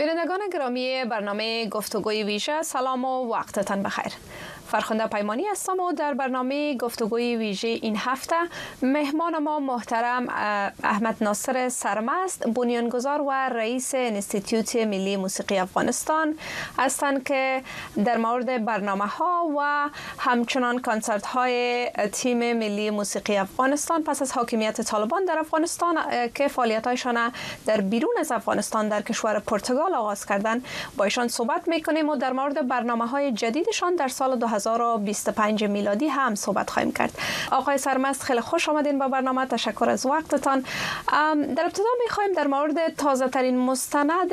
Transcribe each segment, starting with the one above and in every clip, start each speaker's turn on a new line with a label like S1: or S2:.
S1: بینندگان گرامی برنامه گفتگوی ویژه، سلام و وقتتان بخیر. فرخنده پیمانی هستم و در برنامه گفتگوی ویژه این هفته مهمان ما محترم احمد ناصر سرمست، بنیانگذار و رئیس انستیتیوت ملی موسیقی افغانستان هستند که در مورد برنامه‌ها و همچنان کنسرت‌های تیم ملی موسیقی افغانستان پس از حاکمیت طالبان در افغانستان که فعالیت‌هایشان در بیرون از افغانستان در کشور پرتغال آغاز کردند با ایشان صحبت می‌کنیم و در مورد برنامه‌های جدیدشان در سال 2025 میلادی هم صحبت خواهیم کرد. آقای سرمست، خیلی خوش آمدین با برنامه. تشکر از وقتتان. در ابتدا می‌خوایم در مورد تازه‌ترین مستند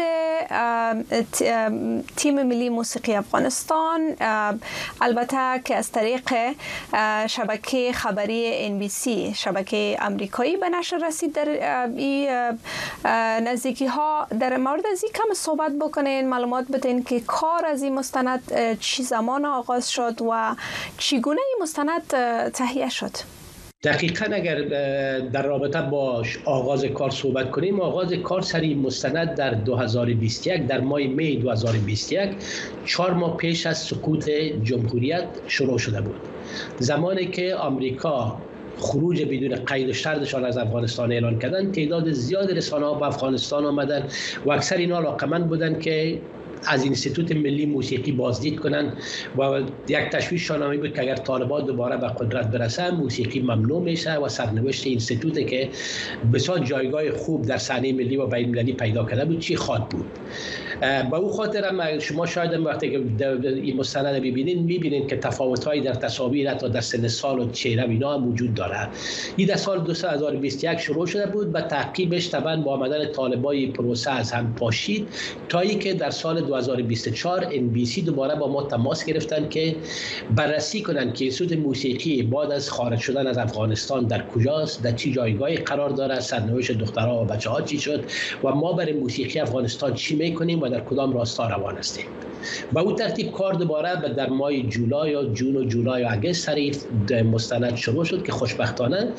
S1: تیم ملی موسیقی افغانستان، البته که از طریق شبکه خبری NBC شبکه آمریکایی به نشر رسید، در این نزدیکی‌ها در مورد از این کم صحبت بکنین، معلومات بدین که کار از این مستند چی زمان آغاز شد و چگونه این مستند تهیه شد؟
S2: دقیقاً اگر در رابطه با آغاز کار صحبت کنیم، آغاز کار سری مستند در 2021 در ماه می 2021 4 ماه پیش از سقوط جمهوریت شروع شده بود. زمانی که آمریکا خروج بدون قید و شرطشان از افغانستان اعلان کردن، تعداد زیاد رسانه‌ها به افغانستان آمدن و اکثر اینا علاقه‌مند بودن که از انستیتوت ملی موسیقی بازدید کنند و یک تشویش شانه‌ای بود که اگر طالبان دوباره به قدرت برسن موسیقی ممنوع میشه و سرنوشت انستیتوت که بسیار جایگاه خوب در صحنه ملی و بین المللی پیدا کرده بود چی خواهد بود. با او خاطر هم شما شاید وقتی که این مستند میبینید که تفاوت‌هایی در تصاویر حتی در سن سال و چهره اینا هم وجود داره. این در سال 2021 شروع شده بود، به تعقیبش طبعا با آمدن طالبای پروسه از هم پاشید تا اینکه در سال 2024 NBC دوباره با ما تماس گرفتن که بررسی کنن که انستیتوت موسیقی بعد از خارج شدن از افغانستان در کجاست، در چه جایگاهی قرار داره، سرنوشت دخترها و بچه‌ها چی شد و ما برای موسیقی افغانستان چی میکنیم و در کدام راستا روان هستیم. با اون ترتیب کار دوباره در ماه جولای یا جون و جولای و اگست سری مستند شروع شد که خوشبختانه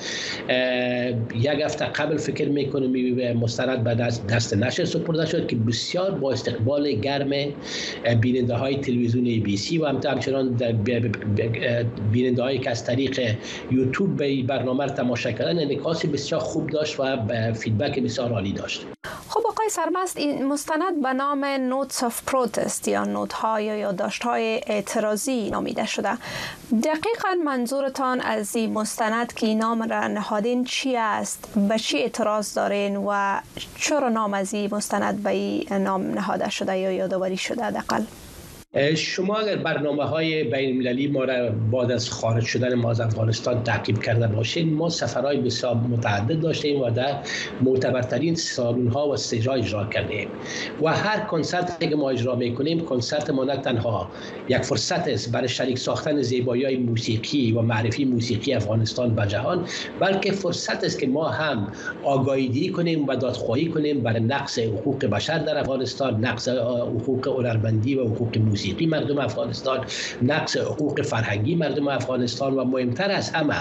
S2: یک هفته قبل فکر میکنم مستند به دست نشر سپرده شد که بسیار با استقبال گرم بیننده های تلویزیون ABC و همچنان بیننده هایی که از طریق یوتیوب به برنامه را تماشا کردن انعکاس بسیار خوب داشت و فیدبک بسیار عالی داشت.
S1: خب آقای سرمست، این مستند به نام Notes of Protest یا نوت‌های یا یادداشت‌های اعتراضی نامیده شده. دقیقاً منظورتان از این مستند که این نام را نهادین چی است؟ به چی اعتراض دارین و چرا نام از این مستند به این نام نهاده شده یا یادآوری شده حداقل؟
S2: شما اگر برنامه‌های بین المللی ما را بعد از خارج شدن ما از افغانستان تعقیب کرده باشین، ما سفرهای بسیار متعدد داشتیم و در معتبرترین سالن‌ها و استجرا اجرا کردیم و هر کنسرتی که ما اجرا می‌کنیم کنسرت ما نه تنها یک فرصت است برای شریک ساختن زیبایی‌های موسیقی و معرفی موسیقی افغانستان به جهان، بلکه فرصت است که ما هم آگاهی کنیم و دادخواهی کنیم برای نقض حقوق بشر در افغانستان، نقض حقوق هنرمندی و حقوق موسیقی مردم افغانستان، نقض حقوق فرهنگی مردم افغانستان و مهمتر از همه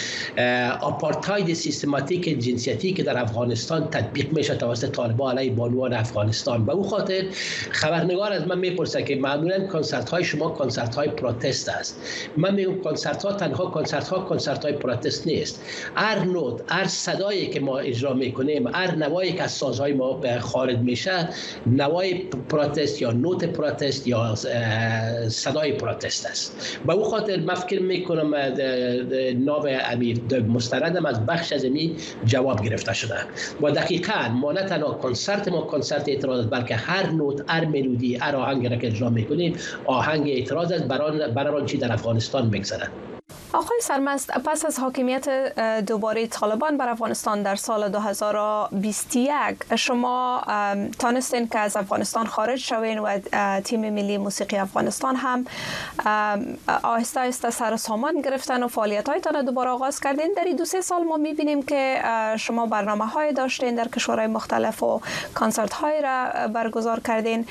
S2: آپارتاید سیستماتیک جنسیتی که در افغانستان تطبیق میشه توسط طالبان علیه بانوان افغانستان. به او خاطر خبرنگار از من میپرسه که معمولا کنسرت های شما کنسرت های پروتست است. من میگم کنسرت ها تنها کنسرت های پروتست نیست. هر نوت، هر صدایی که ما اجرا میکنیم، هر نوایی که از سازهای ما خارج میشه نوای پروتست یا نوت پروتست یا صدای پروتست است. با او خاطر من فکر میکنم نام امیر مستندم از بخش از این جواب گرفته شده و دقیقاً ما نه تنها کنسرت اعتراض، بلکه هر نوت، هر ملودی، هر آهنگی را که اجرا میکنیم آهنگ اعتراض است برای آنچه در افغانستان میگذره.
S1: آقای سرمست، پس از حاکمیت دوباره طالبان بر افغانستان در سال 2021 شما تانستین که از افغانستان خارج شوین و تیم ملی موسیقی افغانستان هم آهسته آهسته سر و سامان گرفتن و فعالیت‌هایتان دوباره آغاز کردین. در این 2-3 سال ما می‌بینیم که شما برنامه‌های داشتین در کشورهای مختلف و کنسرت‌های را برگزار کردین.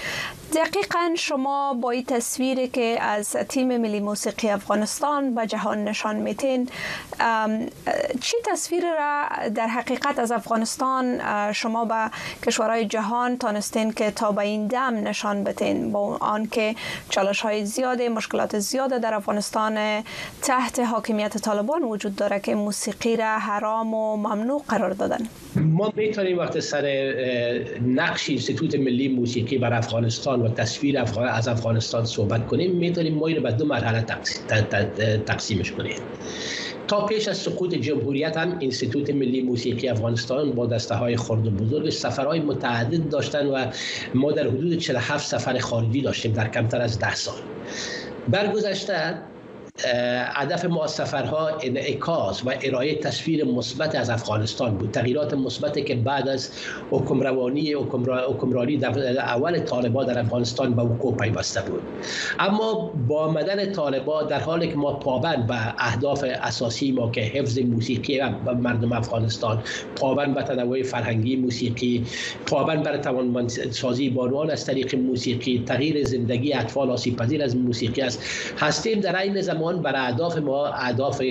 S1: دقیقاً شما با این تصویری که از تیم ملی موسیقی افغانستان به جهان نشان میتین، چی تصویر را در حقیقت از افغانستان شما به کشورهای جهان تانستین که تا به این دم نشان بدین، با آنکه چالش‌های زیاد، مشکلات زیاد در افغانستان تحت حاکمیت طالبان وجود داره که موسیقی را حرام و ممنوع قرار دادن؟
S2: ما میتونیم وقت سر نقش انستیتوت ملی موسیقی بر افغانستان و تصویر از افغانستان صحبت کنیم، میتونیم ما رو به دو مرحله تقسیمش کنیم. تا پیش از سقوط جمهوریت هم انستیتوت ملی موسیقی افغانستان با دسته‌های خرد و بزرگ سفرهای متعدد داشتن و ما در حدود 47 سفر خارجی داشتیم در کمتر از 10 سال. برگذشته هدف ما از سفرها انعکاس و ارائه تصویر مثبت از افغانستان بود، تغییرات مثبتی که بعد از حکمرانی اول طالبان در افغانستان به وقوع پیوسته بود. اما با آمدن طالبان، در حالی که ما پابند به اهداف اساسی ما که حفظ موسیقی مردم افغانستان، پابند به تنوع فرهنگی موسیقی، پابند بر توانمندسازی بانوان از طریق موسیقی، تغییر زندگی اطفال آسیب‌پذیر از موسیقی است، هستیم در این زمان برای اهداف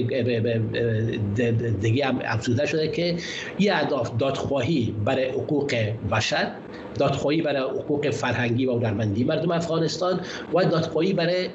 S2: دیگه هم افزوده شده که این اهداف دادخواهی برای حقوق بشر، دادخواهی برای حقوق فرهنگی و هنرمندی مردم افغانستان و دادخواهی برای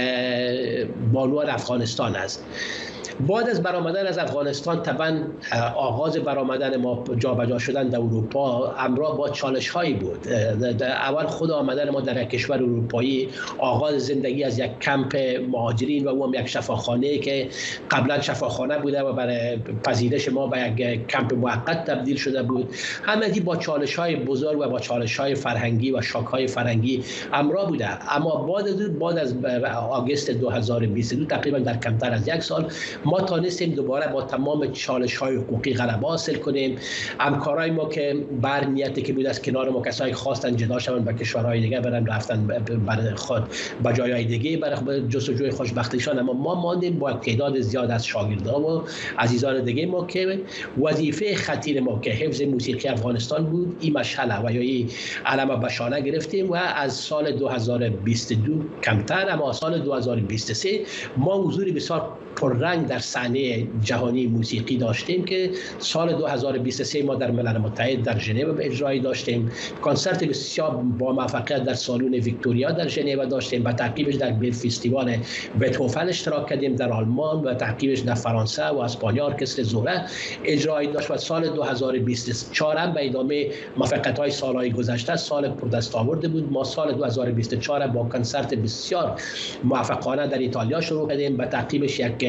S2: بانوان افغانستان است. بعد از برآمدن از افغانستان، طبعا آغاز برآمدن ما جابجا شدن در اروپا همراه با چالش‌هایی بود. اول خود آمدن ما در کشور اروپایی، آغاز زندگی از یک کمپ مهاجرین و او هم یک شفاخانه که قبلا شفاخانه بوده و برای پذیرش ما به یک کمپ موقت تبدیل شده بود. همگی با چالش‌های بزرگ و با چالش‌های فرهنگی و شاک‌های فرهنگی همراه بوده. اما بعد از آگوست 2022 تقریبا در کمتر از یک سال ما تانستیم دوباره با تمام چالش‌های حقوقی غلبه حاصل کنیم. همکارای ما که بر نیتی که بود از کنار ما، کسایی خواستن جدا شوند به کشورهای دیگه برن، رفتن برای خود به جایهای دیگه برای جستجوی خوشبختیشان، اما ما ماندیم با تعداد زیاد از شاگردان و عزیزان دیگه ما که وظیفه خطیر ما که حفظ موسیقی افغانستان بود، این مشعله و یا این علم بشانه گرفتیم و از سال 2022 کمتر، اما سال 2023 ما حضوری بسیار پررنگ در صحنه جهانی موسیقی داشتیم که سال 2023 ما در ملل متحد در ژنو اجرایی داشتیم، کنسرت بسیار با موفقیت در سالن ویکتوریا در ژنو داشتیم، با تعقیبش در فستیوال بتهوفن اشتراک کردیم در آلمان و تعقیبش در فرانسه و اسپانیا ارکستر زوره اجرایی داشت و سال 2024 هم به ادامه موفقیت‌های سال‌های گذشته سال پردستاورد بود. ما سال 2024 با کنسرت بسیار موفقانه در ایتالیا شروع کردیم، با تعقیبش یک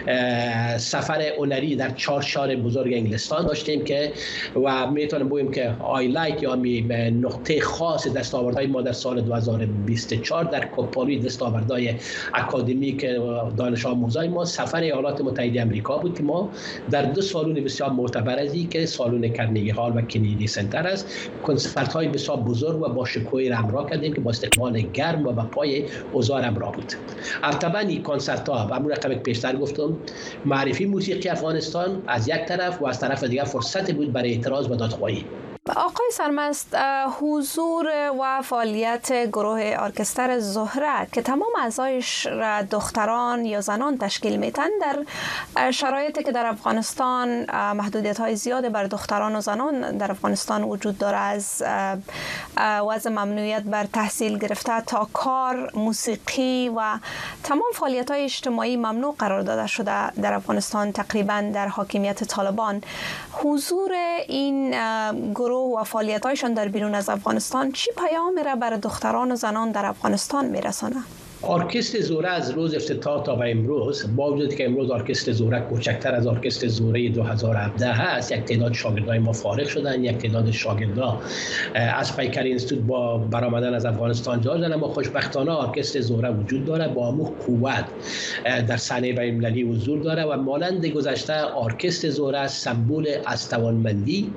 S2: سفر هنری در 4 شهر بزرگ انگلستان داشتیم که و میتونم بگم که هایلایت یا نقطه خاص دستاوردهای ما در سال 2024 در کوپالی دستاوردهای اکادمیک دانش آموزای ما سفر ایالات متحده آمریکا بود که ما در 2 سالن بسیار معتبر ازی که سالن کرنگی هال و کندی سنتر است کنسرت های بسیار بزرگ و با شکوهی همراه کردیم که با استقبال گرم و با پای اوزار همراه بود. البته این کنسرت ها همون رقم پیشتر گفتم معرفی موسیقی افغانستان از یک طرف و از طرف دیگر فرصت بود برای اعتراض و دادخواهی.
S1: آقای سرمست، حضور و فعالیت گروه ارکستر زهره که تمام اعضایش را دختران یا زنان تشکیل میتن، در شرایطی که در افغانستان محدودیت‌های زیاد بر دختران و زنان در افغانستان وجود داره، از وضع ممنوعیت بر تحصیل گرفته تا کار، موسیقی و تمام فعالیت‌های اجتماعی ممنوع قرار داده شده در افغانستان تقریبا در حاکمیت طالبان، حضور این گروه و فعالیت‌هایشان در بیرون از افغانستان چی پیامی را برای دختران و زنان در افغانستان میرسانه؟
S2: ارکستر زوره از روز افتتاح تا به امروز، با وجودی که امروز ارکستر زوره کوچکتر از ارکستر زوره 2017 هست، یک تعداد شاگردای ما فارغ شدن، یک تعداد شاگردا از پیکر اینستیتوت با برآمدن از افغانستان جا شدن، اما خوشبختانه ارکستر زوره وجود داره، با همون قوت در صحنه بین‌المللی حضور داره و مانند گذشته ارکستر زوره سمبل از توانمندی،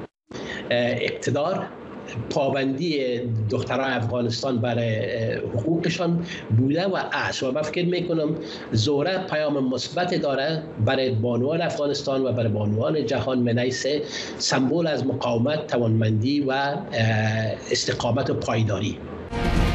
S2: اقتدار، پابندی دختران افغانستان برای حقوقشان بوده و است و من فکر میکنم زوره پیام مثبت داره برای بانوان افغانستان و برای بانوان جهان من حیث سمبل از مقاومت، توانمندی و استقامت و پایداری.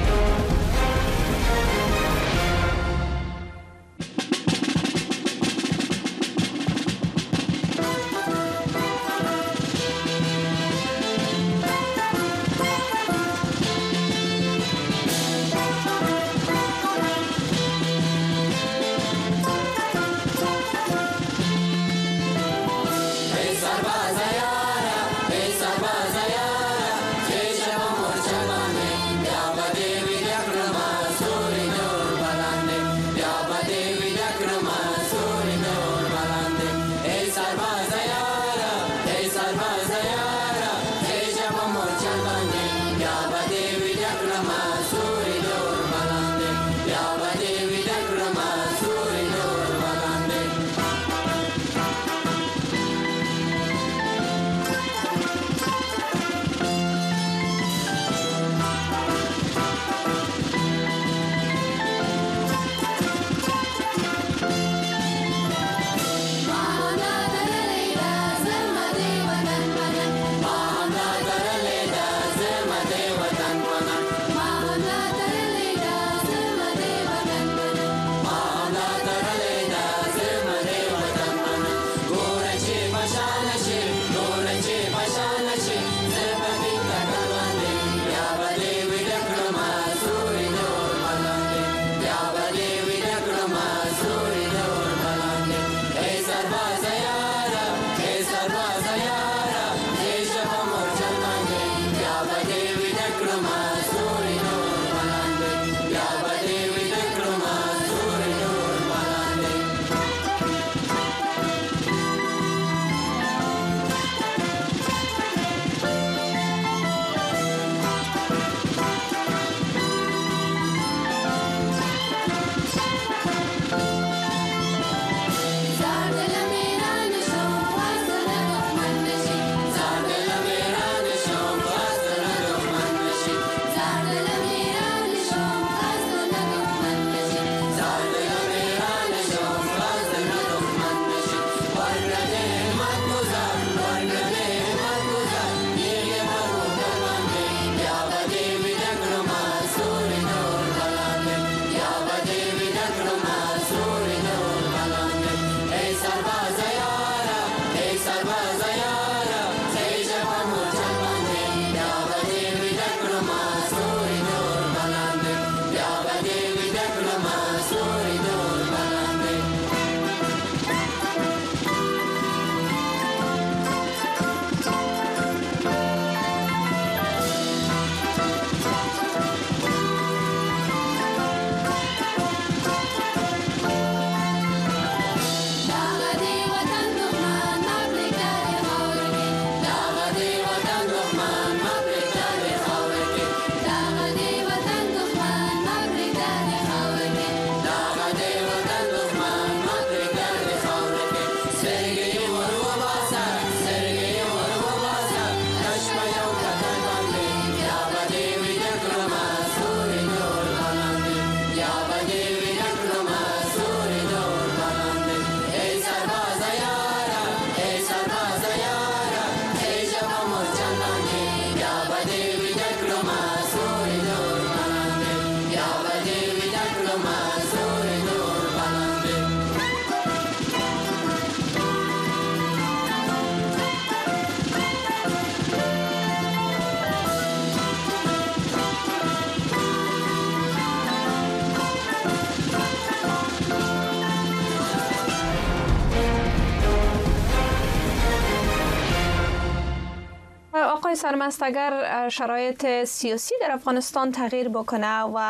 S1: سرمست، اگر شرایط سیاسی در افغانستان تغییر بکنه و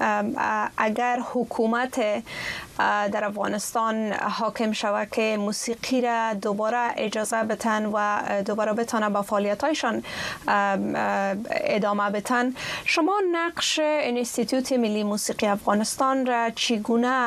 S1: اگر حکومت در افغانستان حاکم شود که موسیقی را دوباره اجازه بتن و دوباره بتانه با فعالیتایشان ادامه بتن، شما نقش انستیتوت ملی موسیقی افغانستان را چگونه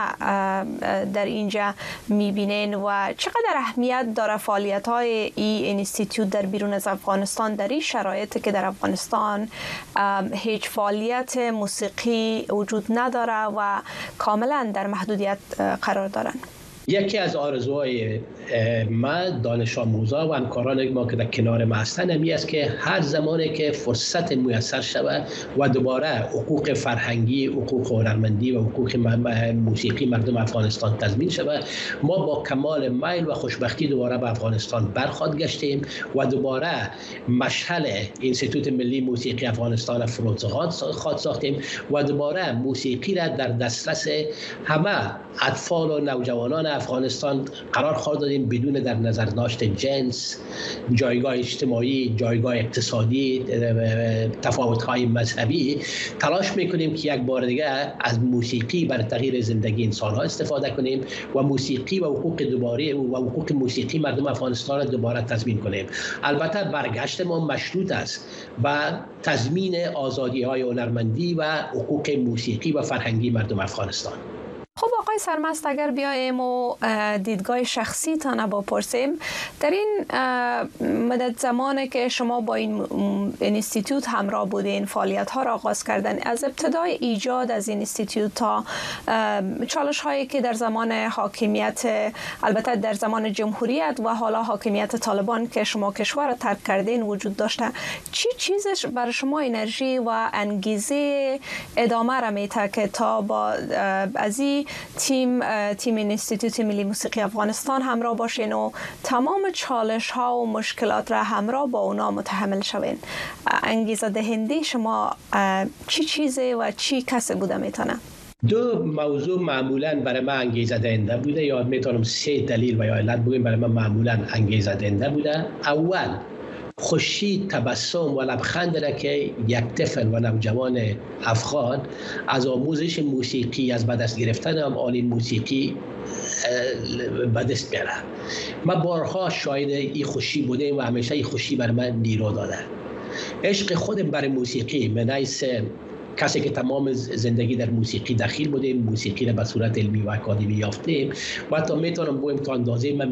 S1: در اینجا میبینین و چقدر اهمیت داره فعالیت‌های این انستیتوت در بیرون از افغانستان در این شرایطی که در افغانستان هیچ فعالیت موسیقی وجود نداره و کاملا در محدودیت قرار دارن؟
S2: یکی از آرزوهای من، دانش آموزا و همکاران ما که در کنار ما هستند همی است که هر زمانی که فرصت میسر شود و دوباره حقوق فرهنگی، حقوق هنرمندی و حقوق موسیقی مردم افغانستان تضمین شود، ما با کمال میل و خوشبختی دوباره به افغانستان برخواهد گشتیم و دوباره مشعل انستیتوت ملی موسیقی افغانستان فروغ خواهد ساختیم و دوباره موسیقی را در دسترس همه اطفال و نوجوانان افغانستان قرار خواهد دادیم، بدون در نظر داشت جنس، جایگاه اجتماعی، جایگاه اقتصادی، تفاوت‌های مذهبی. تلاش میکنیم که یک بار دیگه از موسیقی برای تغییر زندگی انسان‌ها استفاده کنیم و موسیقی و حقوق دوباره و حقوق موسیقی مردم افغانستان را دوباره تضمین کنیم. البته برگشت ما مشروط است و تضمین آزادی‌های هنرمندی و حقوق موسیقی و فرهنگی مردم افغانستان.
S1: خب آقای سرمست، اگر بیایم و دیدگاه شخصی تان بپرسیم، در این مدت زمانی که شما با این انستیتوت همراه بودین، فعالیت ها را آغاز کردن، از ابتدای ایجاد از این انستیتوت تا چالش هایی که در زمان حاکمیت، البته در زمان جمهوریت و حالا حاکمیت طالبان که شما کشور را ترک کردین وجود داشته، چی چیزش برای شما انرژی و انگیزه ادامه را میده که تا با از تیم انستیتوت ملی موسیقی افغانستان همراه باشین و تمام چالش ها و مشکلات را همراه با اونا متحمل شوین؟ انگیزه دهنده شما چی چیزه و چی کسی بوده میتونه؟
S2: دو موضوع معمولاً برای من انگیزه دهنده بوده، یا میتونم 3 دلیل و یا علت بگم برای من معمولاً انگیزه دهنده بوده. اول، خوشی، تبسم و لبخند را که یک طفل و نوجوان افغان از آموزش موسیقی، از به دست گرفتن آلین موسیقی به دست بیاره. من بارها شاهد این خوشی بودم و همیشه این خوشی بر من نیرو داده. عشق خودم برای موسیقی من حیث کسی که تمام زندگی در موسیقی دخیل بودیم، موسیقی را به صورت علمی و اکادمی یافتیم و حتی میتونم بگم تا اندازه من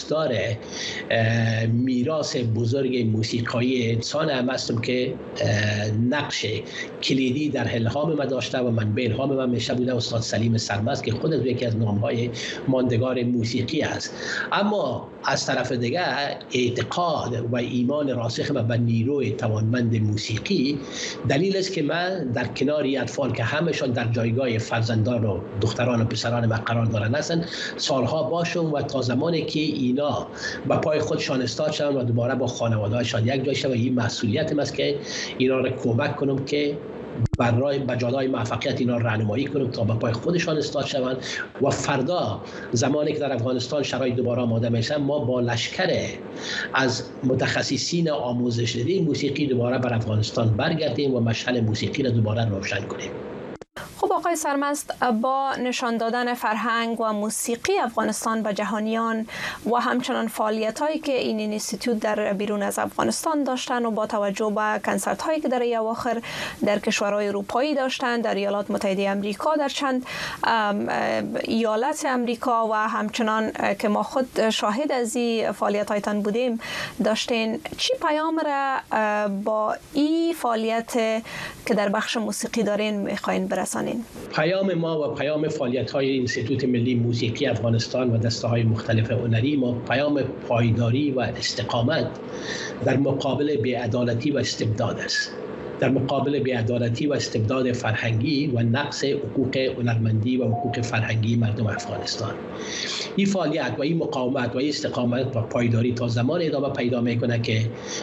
S2: میراث بزرگ موسیقایی انسان هم هستم که نقش کلیدی در الهام من داشته و منبع الهام من میشه بوده استاد سلیم سرمست که خود یکی از نامهای ماندگار موسیقی است. اما از طرف دیگه اعتقاد و ایمان راسخ من به نیروی توانمند موسیقی دلیل است که من در کنار اطفال که همشان در جایگاه فرزندان و دختران و پسران من قرار دارن هستند سالها باشم و تا زمانی که اینا با پای خودشان استاد شدن و دوباره با خانواده‌هاشان یک جای شدن، این مسئولیتم است که اینا را کمک کنم که برای بجادای موفقیت اینا راهنمایی کنم تا به پای خودشان استاد شوند و فردا زمانی که در افغانستان شرایط دوباره آماده میشه ما با لشکر از متخصصین آموزش دیده موسیقی دوباره بر افغانستان برگردیم و مشعل موسیقی را دوباره روشن کنیم.
S1: خب آقای سرمست، با نشان دادن فرهنگ و موسیقی افغانستان به جهانیان و همچنان فعالیت‌هایی که این انستیتوت در بیرون از افغانستان داشتن و با توجه به کنسرت‌هایی که در اواخر در کشورهای اروپایی داشتن، در ایالات متحده آمریکا، در چند ایالت آمریکا و همچنان که ما خود شاهد از این فعالیت‌هایتان بودیم داشتین، چی پیام را با این فعالیت که در بخش موسیقی دارین می‌خواین برسانین؟
S2: پیام ما و پیام فعالیت‌های انستیتوت ملی موسیقی افغانستان و دسته‌های مختلف هنری ما پیام پایداری و استقامت در مقابل بی‌عدالتی و استبداد است. در مقابل بی‌عدالتی و استبداد فرهنگی و نقص حقوق هنرمندی و حقوق فرهنگی مردم افغانستان. این فعالیت و این مقاومت و این استقامت و پایداری تا زمان ادامه پیدا میکنه که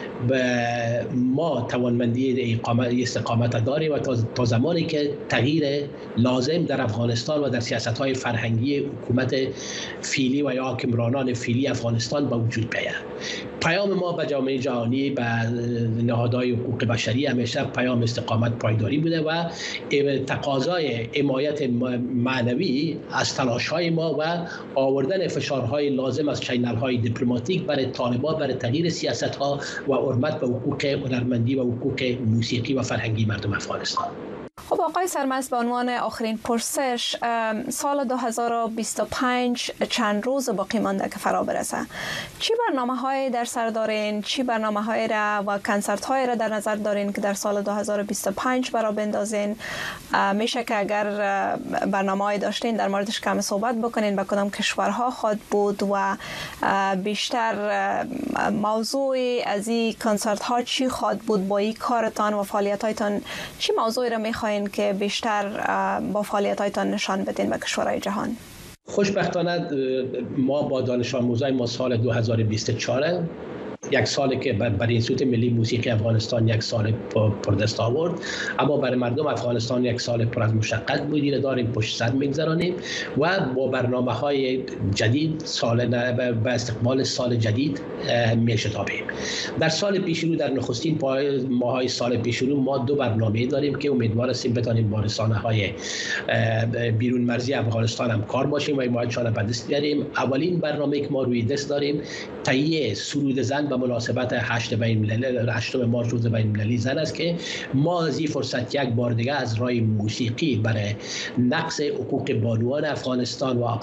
S2: ما توانمندی استقامت داریم و تا زمانی که تغییر لازم در افغانستان و در سیاست‌های فرهنگی حکومت فعلی و یا حکمرانان فعلی افغانستان به وجود بیاید. پیام ما به جامعه جهانی، به نهادهای حقوق بشری همیشه پیام استقامت پایداری بوده و تقاضای حمایت معنوی از تلاش‌های ما و آوردن فشارهای لازم از چینل‌های دیپلماتیک برای طالبان برای تغییر سیاست‌ها و حرمت به حقوق هنرمندی و حقوق موسیقی و فرهنگی مردم افغانستان.
S1: خب آقای سرمست، به عنوان آخرین پرسش، سال 2025 چند روز باقی مانده که فرا برسه، چی برنامه‌های در سر دارین؟ چی برنامه‌های را و کنسرت‌های را در نظر دارین که در سال 2025 برا بندازین؟ میشه که اگر برنامه‌ای داشتین در موردش کم صحبت بکنین، به کدام کشورها خواهد بود و بیشتر موضوع از این کنسرت‌ها چی خواهد بود؟ با این کارتان و فعالیت‌هایتان چی موضوعی را می‌خواین که بیشتر با فعالیت‌هایتان نشان بدین به کشورهای جهان؟
S2: خوشبختانه ما با دانش آموزای ما سال 2024 یک سالی که برای انستیتوت ملی موسیقی افغانستان یک سال پردست آورد، اما برای مردم افغانستان یک سال پر از مشقت بود. داریم پشت سر میگذرانیم و با برنامه‌های جدید به استقبال سال جدید میشتابیم. در سال پیش رو، در نخستین ماهای سال پیش رو، ما 2 برنامه داریم که امیدوار هستیم بتونیم با رسانه‌های بیرون مرزی افغانستان هم کار باشیم و حمایتشان به دست بیاریم. اولین برنامه که ما روی دست داریم تهیه سرود زن به مناسبت 8 مارس روز بین‌المللی زن است که ما از این فرصت یک بار دیگه از راه موسیقی برای نقض حقوق بانوان افغانستان و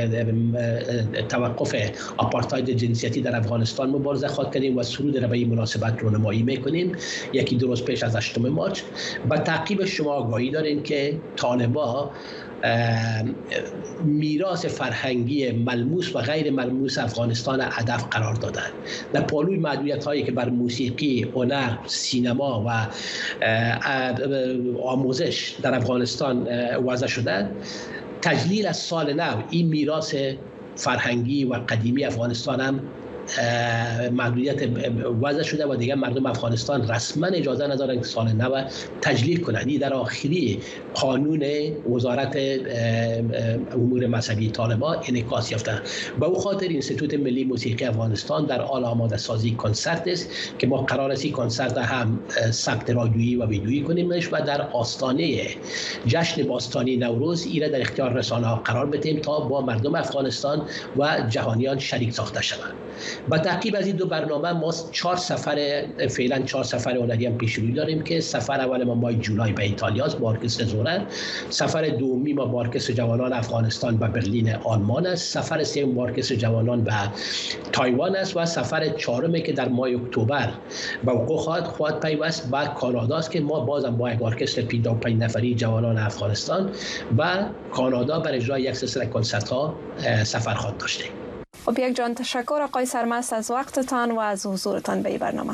S2: توقف آپارتاید جنسیتی در افغانستان مبارزه خواهد کنیم و سرود را به این مناسبت رونمایی میکنیم. یکی درست پیش از 8 مارس. با تعقیب شما آگاهی دارین که طالبان میراث فرهنگی ملموس و غیر ملموس افغانستان هدف قرار دادند. در پالوی محدودیت‌هایی که بر موسیقی، هنر، سینما و آموزش در افغانستان وضع شده، تجلیل از سال نو این میراث فرهنگی و قدیمی افغانستان هم محدودیت وضع شده و دیگه مردم افغانستان رسما اجازه ندارن که سال نو تجلیل کنند. این در آخری قانون وزارت امور مذهبی طالبان انعکاس یافته. به او خاطر انستیتوت ملی موسیقی افغانستان در حال آماده سازی کنسرت است که ما قرار است این کنسرت هم ثبت رادیویی و ویدیویی کنیم و در آستانه جشن باستانی نوروز ایره در اختیار رسانه‌ها قرار بدیم تا با مردم افغانستان و جهانیان شریک ساخته شوند. با تعقیب از این 2 برنامه ما 4 سفر هنری هم پیش روی داریم که سفر اول ما ماه جولای به ایتالیا است با ارکستر زورن، سفر دومی ما با ارکستر جوانان افغانستان به برلین آلمان است، سفر سوم با ارکستر جوانان به تایوان است و سفر چهارمی که در ماه اکتبر به وقوع خواهد پیوست به کانادا است که ما بازم با یک ارکستر 55 نفری جوانان افغانستان و کانادا برای اجرای یک سلسله کنسرت‌ها سفر خواهد داشتیم.
S1: خب یک جان تشکر آقای سرمست از وقتتان و از حضورتان به این برنامه.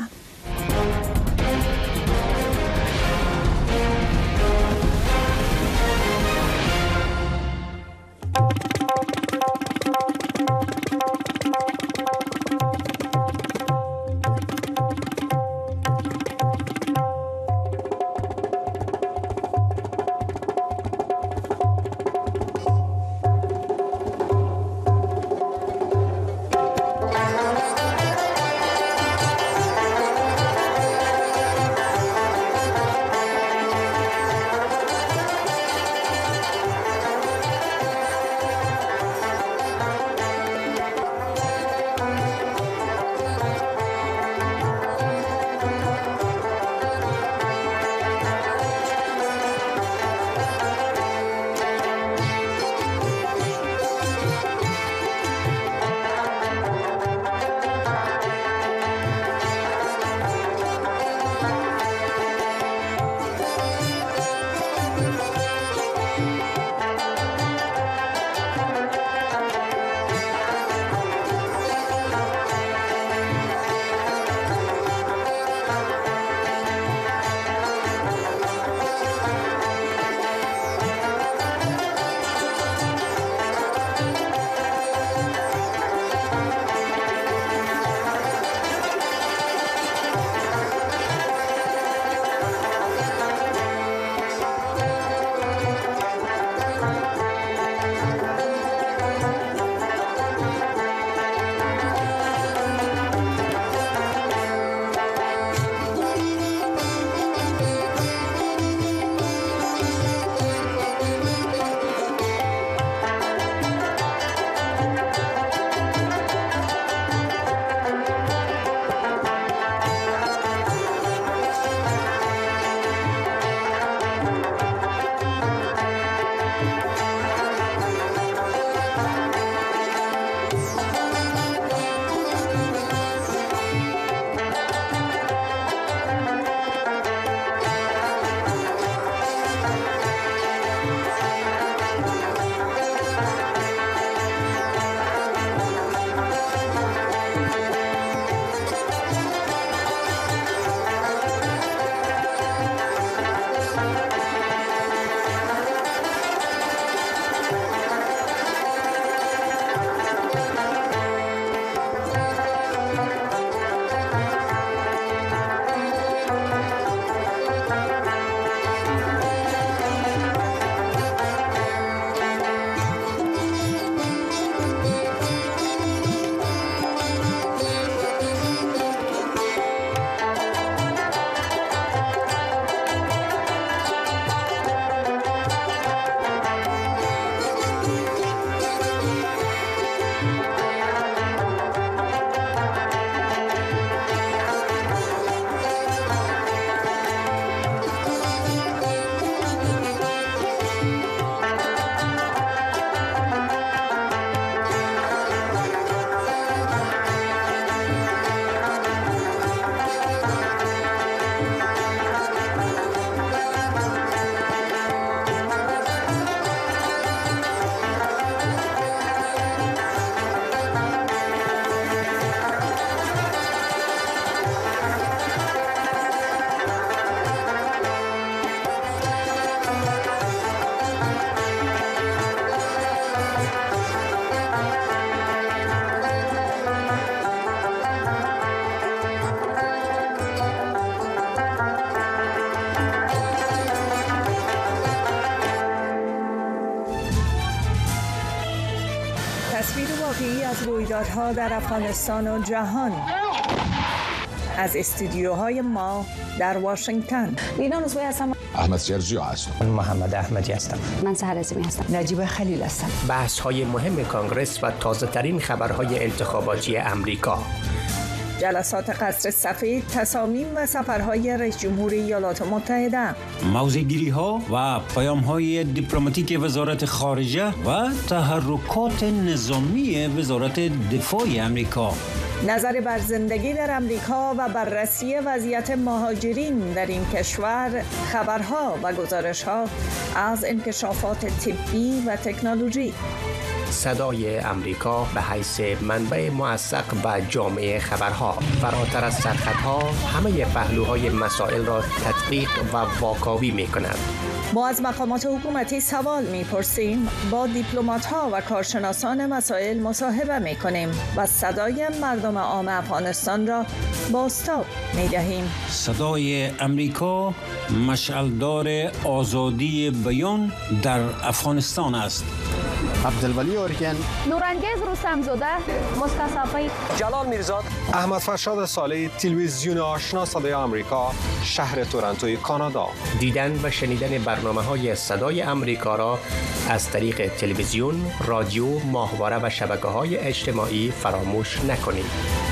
S3: واقعی از رویدادها در افغانستان و جهان از استودیوهای ما در واشنگتن.
S4: لینا نزوی هستم.
S5: احمد سیرجی هستم.
S6: من محمد احمدی هستم.
S7: من سحر عظیمی هستم.
S3: نجیب خلیل هستم.
S6: بحث های مهم کانگرس و تازه ترین خبرهای انتخاباتی امریکا.
S3: جلسات قصر سفید، تصامیم و سفرهای رئیس جمهور ایالات متحده.
S8: موضع‌گیری ها و پیام های دیپلماتیک وزارت خارجه و تحرکات نظامی وزارت دفاع امریکا.
S3: نظر بر زندگی در امریکا و بررسی وضعیت مهاجرین در این کشور، خبرها و گزارش‌ها از انکشافات طبی و تکنولوژی.
S6: صدای امریکا به حیث منبع موثق و جامع خبرها، فراتر از سرخطها همه پهلوهای مسائل را تدقیق و واکاوی می‌کند.
S3: ما از مقامات حکومتی سوال می‌پرسیم، با دیپلمات‌ها و کارشناسان مسائل مصاحبه می‌کنیم و صدای مردم عام افغانستان را بازتاب می‌دهیم.
S8: صدای امریکا مشعلدار آزادی بیان در افغانستان است.
S5: عبدالولی اورگن،
S7: نورانگیز رستمزاده، مصطفی،
S9: جلال میرزاد، احمد فرشاد صالحی، تلویزیون آشنا صدای آمریکا، شهر تورنتوی کانادا.
S6: دیدن و شنیدن برنامه‌های صدای امریکا را از طریق تلویزیون، رادیو، ماهواره و شبکه‌های اجتماعی فراموش نکنید.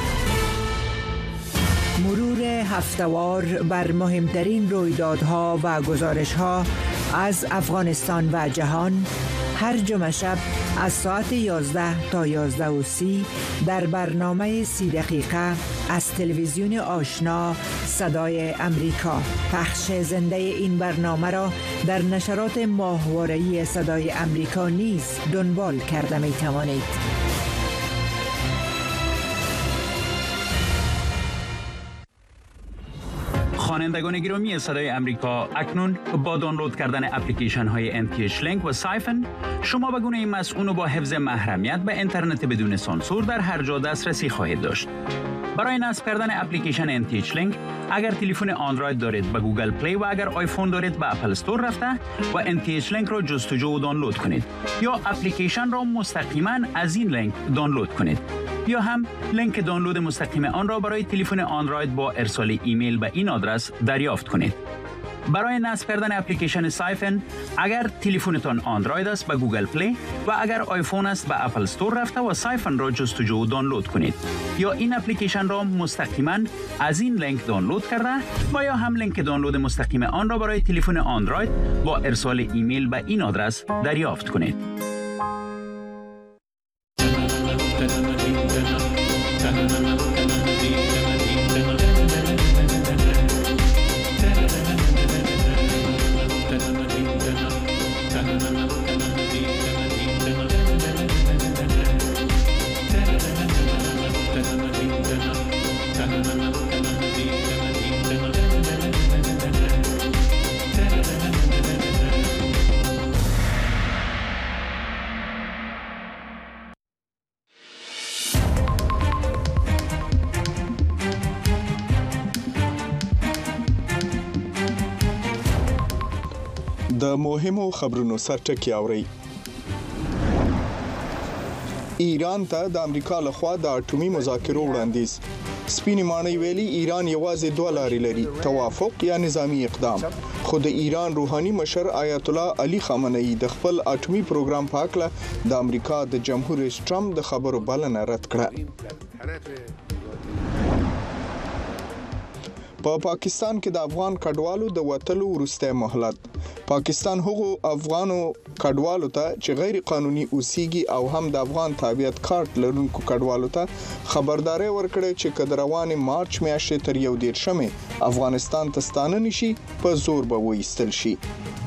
S3: مرور هفته‌وار بر مهمترین رویدادها و گزارش‌ها از افغانستان و جهان، هر جمعه شب از ساعت 11 تا 11:30 در برنامه 30 دقیقه از تلویزیون آشنا صدای امریکا. پخش زنده این برنامه را در نشرات ماهواره‌ای صدای امریکا نیز دنبال کرده می توانید.
S10: خوانندگان گرامی صدای امریکا، اکنون با دانلود کردن اپلیکیشن های NTH Link و سایفن شما به گونه مسئول با حفظ محرمیت به اینترنت بدون سانسور در هر جا دسترسی خواهید داشت. برای نصب کردن اپلیکیشن NTH Link، اگر تلفن اندروید دارید به گوگل پلی و اگر آیفون دارید به اپل استور رفته و NTH Link را جستجو و دانلود کنید، یا اپلیکیشن را مستقیما از این لینک دانلود کنید، یا هم لینک دانلود مستقیم آن را برای تلفن اندروید با ارسال ایمیل به این آدرس دریافت کنید. برای نصب کردن اپلیکیشن سایفن، اگر تلفنتان اندروید است به گوگل پلی و اگر آیفون است به اپل استور رفته و سایفن را جستجو و دانلود کنید، یا این اپلیکیشن را مستقیما از این لینک دانلود کرده و یا هم لینک دانلود مستقیم آن را برای تلفن اندروید با ارسال ایمیل به این آدرس دریافت کنید.
S11: د مهمو خبرونو سرټکی اوري. ایران ته د امریکا لخوا د اټومي مذاکرو وړاندیز. سپینې ماڼۍ ویلي ایران یوازې دوه لارې لري، توافق یا نظامی اقدام. خو د ایران روحاني مشر آیت الله علي خامنه‌ای د خپل اټومي پروګرام په اړه د امریکا د جمهور رئیس ټرمپ د خبرو بلنه رد کړه. په پاکستان کې د افغان کډوالو د وټلو وروسته مهلت. پاکستان هغو افغانو کډوالو ته چې غیر قانوني اوسېږي او هم د افغان تابعیت کارت لرونکو کډوالو ته خبرداري ورکړه چې کډروانې مارچ میاشتې تر 11 افغانستان ته ستانه نشي په زور به وایستل شي.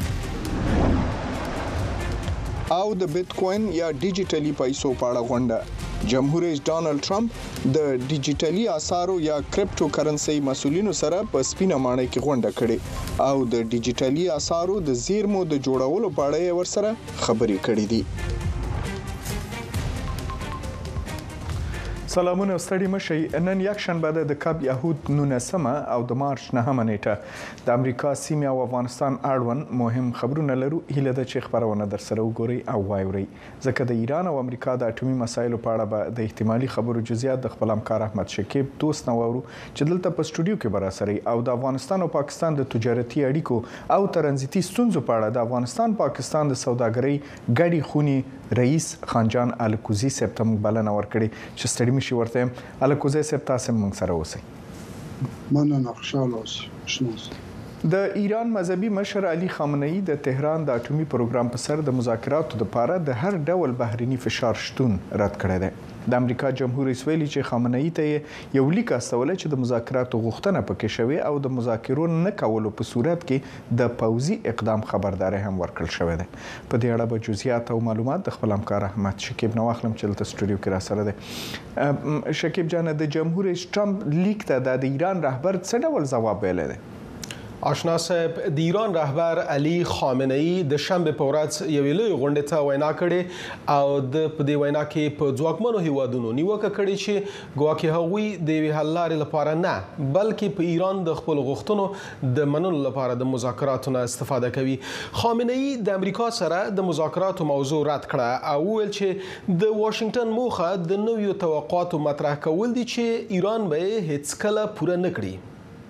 S11: او د بیتکوین یا ډیجیټلی پیسو په اړه غونډه. جمهور رئیس ډانلډ ټرمپ د ډیجیټلی اسعارو یا کریپټو کرنسي مسؤلینو سره په سپینه ماڼۍ کې غونډه کړې او د ډیجیټلی اسعارو د زیرمو د جوړولو په اړه ورسره خبرې کړې دي. سلامونه ستړي مشي. نن یک شنبه د کب یهود 19 او د مارچ 9 نیټه د امریکا سیمه او افغانستان اړوند مهم خبرونه لرو. هیله ده چې خبرونه در سره وګورئ او واورئ، ځکه د ایران او امریکا د اټومي مسایلو په اړه به د احتمالي خبرو جزئیات د خپل همکار احمد شکیب دوست نوورو چې دلته په سټوډیو کې براسري او د افغانستان او پاکستان د تجارتي اړیکو او ترانزیتي ستونزو په اړه د افغانستان پاکستان د سوداګرۍ ګډي خونی رئیس خانجان الکوزی سپتم بلنه ورکړي چې ستړي مشي ورته الکوزی سپ تاسو موږ سره اوسئ.
S4: مننه، خوشاله اوسئ.
S11: د ایران مذهبي مشر علي خامنه‌ای د تهران د اټومي پروګرام په سر د مذاکراتو لپاره د هر ډول بهرني فشار شتون رد کړی دی. د امریکا جمهور رئیس ویلي چې خامنه‌ای ته یو لیک استول چې د مذاکراتو غوښتنه پکې شوې او د مذاکرو نه کولو په صورت کې د پوځي اقدام خبرداري هم ورکړل شوې ده. په دې اړه به جزئیات او معلومات د خپل همکار احمد شکیب نو واخلم چې تل سټوډیو کې را سره ده. شکیب جان، د جمهور رئیس ټرمپ لیک ته د ایران رهبر څه ډول ځواب ویلی دی؟
S9: آشنا صاحب، د ایران رهبر علي خامنه‌ای د شنبه په ورځ یو لوی غونډه ته وینا کړې او د په دې وینا کې په ځواکمنو هیوادونو نیوکه کړې چې ګواکې هغوی د یوې حل لارې لپاره نه بلکې په ایران د خپل غوښتنو د منلو لپاره د مذاکراتو نه استفاده کوي. خامنه‌ای د امریکا سره د مذاکراتو موضوع رد کړه او ویل چې د واشنگټن موخه د نویو توقعاتو مطرح کول دي چې ایران به هیڅ کله پوره نه کړي.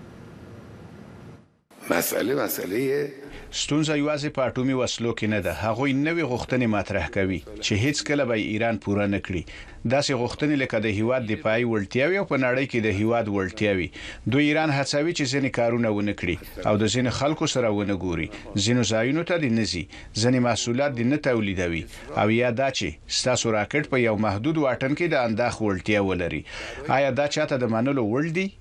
S12: مسئله
S13: ستونزه یوازې په اټومي وسلو کې نه ده. هغوی نوې غوښتنې مطرح کوي چې هیڅ کله به ایران پوره نه کړي. داسې غوښتنې لکه د هیواد دفاعي وړتیاوي او په نړۍ کې د هیواد وړتیاوي. دوی ایران هڅوي چې ځینې کارونه ونه کړي او د ځینې خلکو سره ونه ګوري، ځینو ځایونو ته د نزي، ځینې محصولات د نه تولیدوي او یا دا چې ستاسو راکټ په یو محدود واټن کې د انداخ وړتیا ولري. آیا دا چاته د منلو وړ دي؟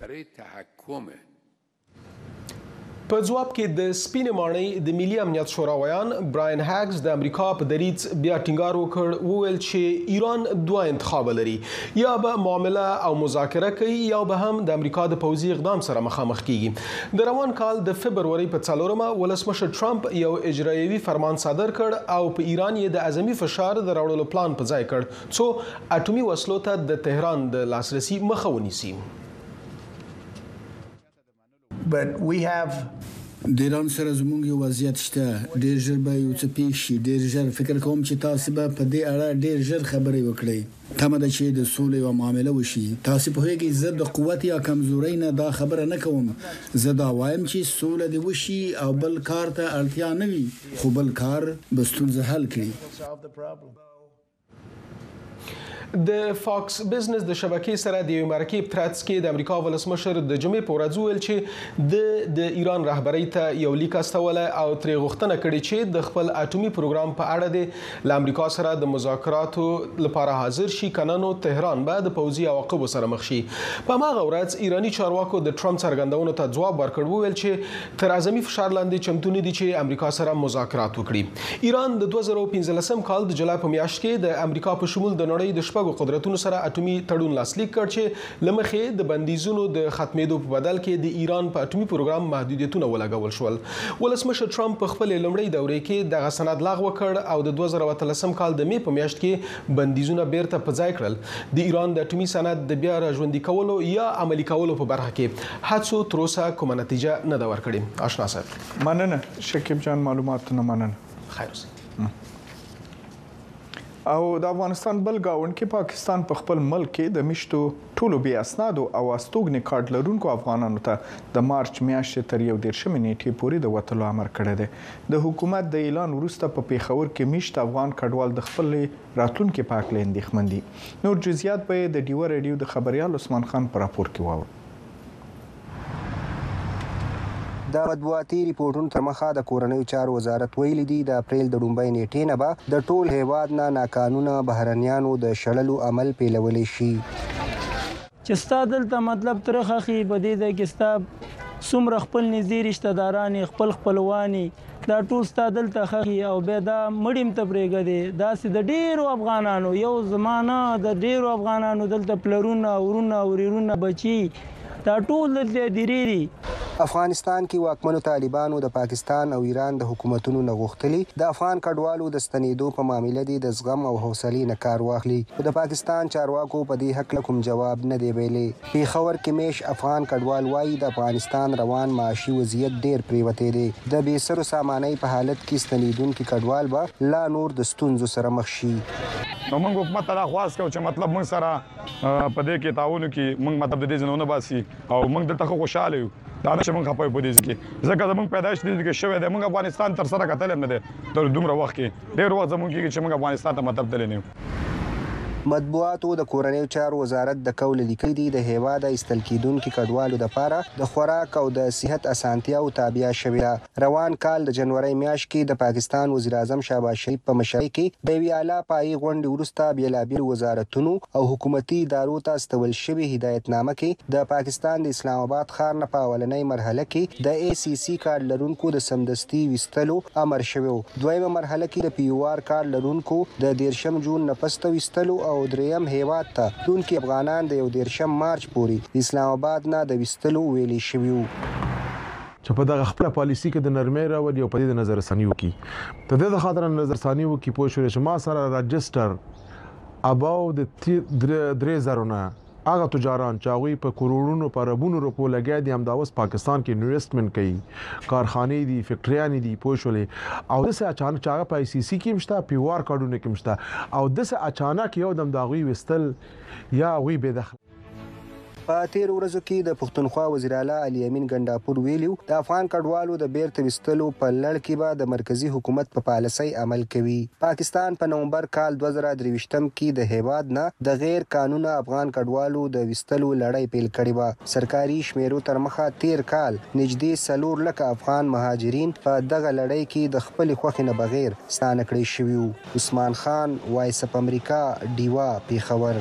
S9: په ځواب کې د سپینې ماڼۍ د ملي امنیت شوراویان براین هاګز د امریکا په دریځ بیا ټینګار وکړ، وویل چې ایران دوه انتخاب لري، یا به معامله او مذاکره کوي یا به هم د امریکا د پوځي اقدام سره مخامخ کیږي. د روان کال د فبروري په 4مه ولسمشر ټرمپ یو اجرایوي فرمان صادر کړ او په ایران یې د اعظمي فشار د راوړلو پلان په ځای کړ څو اټومي وسلو ته د تهران د لاسرسي مخه ونیسي.
S14: د ایران سره زموږ یو وضعیت شته، ډېر ژر به یو څه پیښ شي، ډېر ژر فکر کوم چې تاسو به په دې اړه ډېر ژر خبرې وکړئ. تمه ده چې د سولې او معامله وشي. تاسو په هغه زه د قوت یا کمزورۍ نه دا خبره نه کوم، زه دا وایم چې سوله دې وشي او بل کار ته اړتیا نه وي، خو بل کار به ستونزه حل کړي.
S9: د فاکس بزنس د شبکې سره د یو مرکه په ترڅ کې د امریکا ولسمشر د جمعې په ورځ ویل چې د ایران رهبرۍ ته یو لیک استوله او ترې غوښتنه کړې چې د خپل اټومي پروګرام په اړه د امریکا سره د مذاکراتو لپاره حاضر شي، کنه نو تهران به د پوځي عواقبو سره مخ شي. په هغه ورځ ایرانی چارواکو د ټرمپ څرګندونو ته ځواب ورکړ، ویل چې تر اعظمي فشار لاندې چمتو نه دي چې امریکا سره مذاکرات وکړي. ایران د 2015 کال د جولای په میاشت کې د امریکا په شمول د نړۍ د قدرتونو سره اټومي تړون لاسلیک کړ چې لمخې د بندیزونو د ختمېدو په بدل کې د ایران په اټومي پروګرام محدودیتونه ولګول شول. ولسمشر ټرمپ په خپل لومړی دورې کې دغه سند لغوه کړ او د 2013 کال د مې په میاشت کې بندیزونه بیرته په ځای کړل. د ایران د اټومي سند د بیا راژوندي کولو یا عملي کولو په برخه کې هڅو تر اوسه کومه نتیجه نه ده ورکړې. آشنا صاحب،
S11: مننه شکیب جان، معلوماتونه مننه.
S9: خیر اوسئ.
S11: او د افغانستان بل گاوند کې پاکستان په خپل ملک کې د مشتو ټولو بیا اسنادو او استوګنې کارت لرونکو افغانانو ته د مارچ میاشتې تر 11 نیټې پورې د وټلو امر کړی دی. د حکومت د اعلان وروسته په پیښور کې مشت افغان کډوال د خپل راتلونکو په اړه اندېښمن دي. نور جزئیات به د ډیو رادیو د خبريال عثمان خان په راپور کې واورو.
S15: د مطبوعاتي ریپورتونو تر مخه د کورنیو چارو وزارت ویلي دی د اپریل د لومړۍ نیټې نه به د ټول هیواد نه ناقانونه بهرنیانو د شړلو عمل پیلولی شي.
S16: چې ستا دلته مطلب ترخه خي بدې ده کې ستا څومره خپل نږدې رشته داران خپل خپلوان دا ټول ستا دلته خخي او بیا دا مړیم ته پرېږدي. داسې د ډېرو افغانانو یو زمانه د ډېرو افغانانو دلته پلرونه ورونه وریرونه بچي دا ټول دلته دیری
S15: افغانستان کې واکمنو طالبانو د پاکستان او ایران د حکومتونو نه غوښتلي د افغان کډوالو د ستنېدو په معاملې کې د زغم او حوصلې نه کار واخلي. د پاکستان چارواکو په دې حق کوم جواب نه دی ویلي. پیښور کې میش افغان کډوال وایي د افغانستان روان معاشي وضعیت ډېر پریوتی دی. د بې سرو سامانۍ په حالت کې ستنېدونکي کډوال به لا نور د ستونزو سره مخ شي.
S12: نو موږ حکومت ته خواست کوو چې مطلب موږ سره په دې کې تعاون وکړي. موږ مطلب د دې ځنونه باسي او موږ دلته خوشاله یو. دا نه چې موږ خپه په دې کې ځکه زموږ پیدایش دې کې شوی دی. موږ افغانستان تر سره کتل نه دی تر دومره وخت کې. ډېر وخت زموږ کې چې موږ افغانستان ته مطلب تللی نه یو.
S15: مطبوعاتو د کورنیو چارو وزارت د قول لیکلي دي د هیواده ایستل کیدونکو کډوالو لپاره د خوراک او د صحت اسانتیاو تابع شوی ده. روان کال د جنوري میاشت کې د پاکستان وزیر اعظم شهباز شریف په مشرۍ کې د یوې اعلی پایي غونډې وروسته بیلابیل وزارتونو او حکومتي ادارو ته استول شوی هدایتنامه کې د پاکستان د اسلام آباد ښار نه په اولنۍ مرحله کې د ACC کارت لرونکو د سمدستي وستلو امر شوی. دویمه مرحله کې د PUR کارت لرونکو د 13 جون نه پس وستلو او دریم هیواد ته تلونکي افغانان د 13 مارچ پورې اسلام آباد نه د وستلو ویلي شوی وو.
S17: چې په دغه خپل پالیسي کې د نرمۍ راوړي او په دې نظر ثاني وکي. ته د خاطر نظر ثاني وکي پوه شو چې ما سره راجستر اباو د 3000 نه هغه تجاران چې هغوی په کروڑونو په اربونو روپو لګیا دي همدا اوس پاکستان کې انویسټمنټ کوي. کارخانې دي، فیکټریانې دي، پوه شولې. او داسې اچانک چې هغه په ICC کې مشته PUR کارډونه کې مشته او داسې اچانک یو دم د هغوی وستل یا هغوی بې دخل.
S15: په تیر ورځو کې د پښتونخوا وزیر اعلی علي امین ګنډاپور ویلو د افغان کډوالو د بیرته وستلو په لړ کې به د مرکزی حکومت په پالیسۍ عمل کوي. پاکستان په نومبر کال 2023 کې د هیواد نه د غیر قانوني افغان کډوالو د وستلو لړۍ پیل کړې و. سرکاري شمیرو تر مخه تیر کال نږدې 4 لک افغان مهاجرین په دغه لړۍ کې د خپل خوښ نه بغیر ستانه کړی شوی وو. عثمان خان، وایس اف امریکا، ډیوا، پیښور.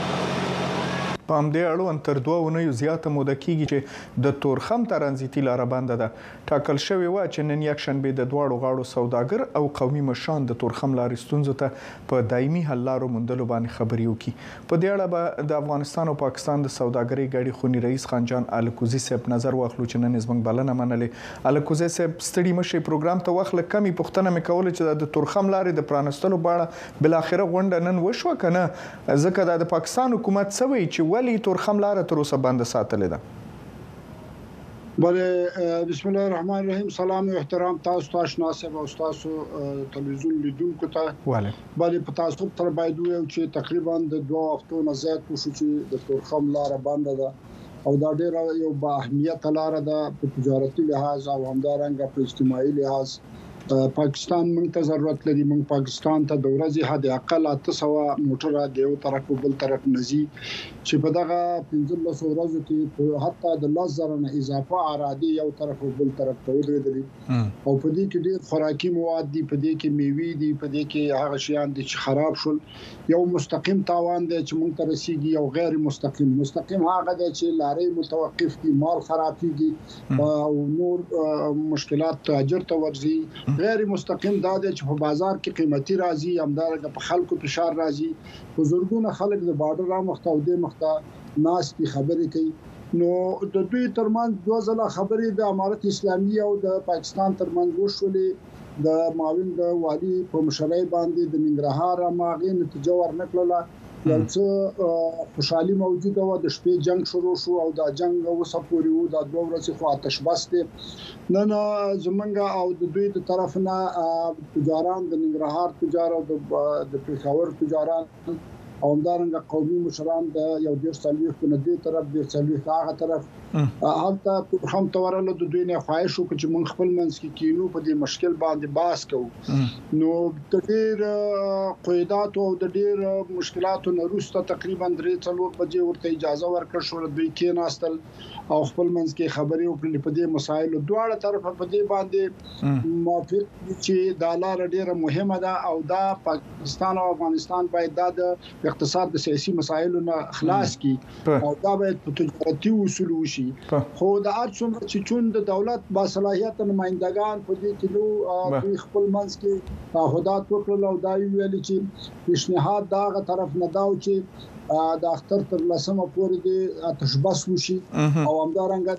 S11: په همدې اړوند تر 2 اونیو زیاته موده کېږي چې د تورخم ترانزیتي لاره بنده ده. ټاکل شوې وه چې نن یکشنبې د دواړو غاړو سوداګر او قومي مشران د تورخم لارې ستونزو ته په دایمي حل لارو موندلو باندې خبرې وکړي. په دې اړه به د افغانستان او پاکستان د سوداګرۍ ګډې خونې رئیس خان جان الکوزي صاحب نظر واخلو چې نن زموږ بلنه منلې. الکوزي صاحب ستړي مشي پروګرام ته وخت لږ کمی پوښتنه مې کوله چې د تورخم لارې د پرانستلو په اړه بلاخره غونډه نن وشوه که نه، ځکه د پاکستان حکومت څه وایي چې ولې تورخم لاره تر اوسه بنده ساتلې ده؟
S4: بله، بسم الله الرحمن الرحیم. سلام او احترام تاسو ته آشنا صاحب او تاسو تلویزیون لیدونکو ته. بله، په تاسو تر باید ویل چې تقریبا د 2 هفتو نه زیات وشو چې د تورخم لاره بنده ده او دا ډېره یو با اهمیت لاره ده په تجارتي لحاظ او همدارنګه په اجتماعي لحاظ. پاکستان موږ ته ضرورت لري. موږ پاکستان ته د ورځې حد اقل 800 موټره د یو طرف په بل طرف نزي چې په دغه 15 ورځو کې حتی د 10,000 نه اضافه اراضي یو طرف او بل طرف ته ودرېدلي او په دې کې ډېر خوراکي مواد دي، په دې کې میوې دي، په دې کې هغه شیان دي چې خراب شول. یو مستقیم تاوان دی چې موږ ته رسیږي، یو غیر مستقیم. مستقیم هغه دی چې لارې متوقف دي، مال خرابېږي او نور مشکلات تاجر ته ورځي. غیر مستقیم دا دی چې په بازار کې قیمتي راځي، همدارنګه په خلکو فشار راځي. بزرګونه خلک د بارډر را مخته او د مخته ناس کی خبرې کوي. نو د دوی ترمنځ 2 ځله خبرې د امارت اسلامي او د پاکستان ترمنځ وشولې. د معاون د والی په مشرۍ باندې د ننګرهار ماغې نتیجه ورنکړله. یو څه خوشحالي موجوده و. د شپې جنگ شروع شو او دا جنگ اوسه پورې وو. دا 2 ورځې خو آتش بس دی. نن زمونږ او د دوی د طرف نه تجاران، د ننګرهار تجار او د پیښور تجاران او همدارنګه قومي مشران د یو 140 په دې طرف 140 هغه طرف حالت هم تورله د دوی نه خواهش وکړي چې موږ خپل منځ کې کینو په دې مشکل باندې باس کوو. نو د ډېر قیدات او د ډېر مشکلاتو نه وروسته تقریبا 3-4 بجې ورته اجازه ورکړه شو. دوی کې ناستل او خپل منځ کې خبرې وکړې په دې مسایلو. دواړه طرف په دې باندې موافق چې دا لار ډېره مهمه ده او دا پاکستان او افغانستان باید د اقتصاد د سیاسي مسایلو نه خلاص کی او دا باید په تجارتي اصول وشي. خو د څومره چې چون د دولت با صلاحیت نمائندگان په دې کې نو خپل منځ کې تعهدات وکړل او دا ویل چې پیشنهاد داغه طرف نه داو چې د اختر تر لسمه پورې د تشبث وشي او همدارنګه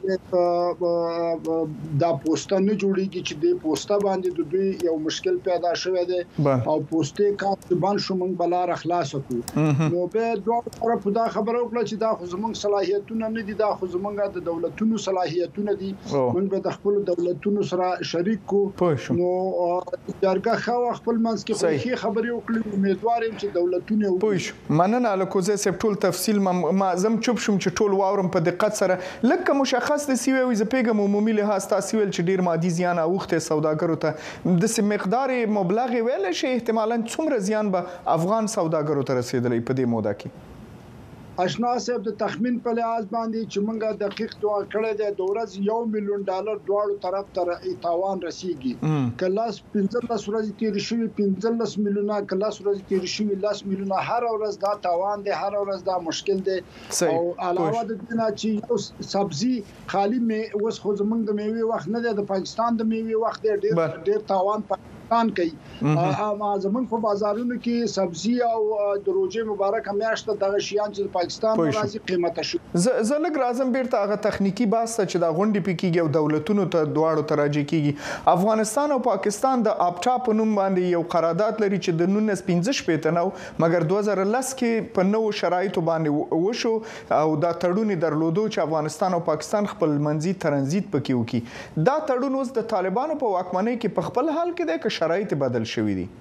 S4: د پوسټه نه جوړیږي چې د پوسټه باندې د دوی یو مشکل پیدا شوی دی او پوسټه کار باندې شومنګ بلار اخلاص کو نو به دوه طرف دا خبره وکړه چې دا خو زمونږ صلاحیتونه نه دي دا خو زمونږ د دولتونو صلاحیتونه دي موږ به د خپل دولتونو سره شریک کو نو جرګه خو خپل منځ کې خو خبرې وکړي امیدوار یم چې دولتونه
S11: پوه مننه لکوزه سپ ټول تفصیل ما زم چوب شوم چې ټول واورم په دقت سره لکه مشخص د سیوي وي ز پیګم عمومي لحاظ تاسو ویل چې ډیر مادي زیان اوخته سوداګرو ته د مقدار مبلغ ویل شي احتمالاً څومره زیان به افغان سوداګرو ته رسیدلی په دې موده کې
S4: آشنا صاحب د تخمین په لحاظ باندې چې موږ دقیق دوا کړی دی د ورځ $1 ملیون دواړو طرف ته تاوان رسیږي کلاس 15 ورځې تیر شوی 15 میلیونه کلاس ورځې تیر شوی 10 میلیونه هر ورځ دا تاوان دی هر ورځ دا مشکل دی او علاوه د دې نه چې سبزی خالی اوس خو زمونږ د میوه وخت نه دی د پاکستان د میوه وخت دی ډیر تاوان کوي زمونږ په بازارونو کې سبزی او د روزې مبارک میاشت دغه شیان چې پاکستان راځي قیمت شي
S11: زه لږ راځم بیرته هغه تخنیکی بحث چې دا غونډې پکېږي او دولتونو ته دواړو تراجع کیږي افغانستان او پاکستان د آبټا په نوم باندې یو قرارداد لري چې د 1915 نو مګر 2010 کې په نوو شرایطو باندې وشو او دا تړون درلودو چې افغانستان او پاکستان خپل منځي ترانزیت پکې وکړي دا تړون اوس د طالبانو په واکمنۍ کې په خپل حال کې د شرایط بدل شوی دي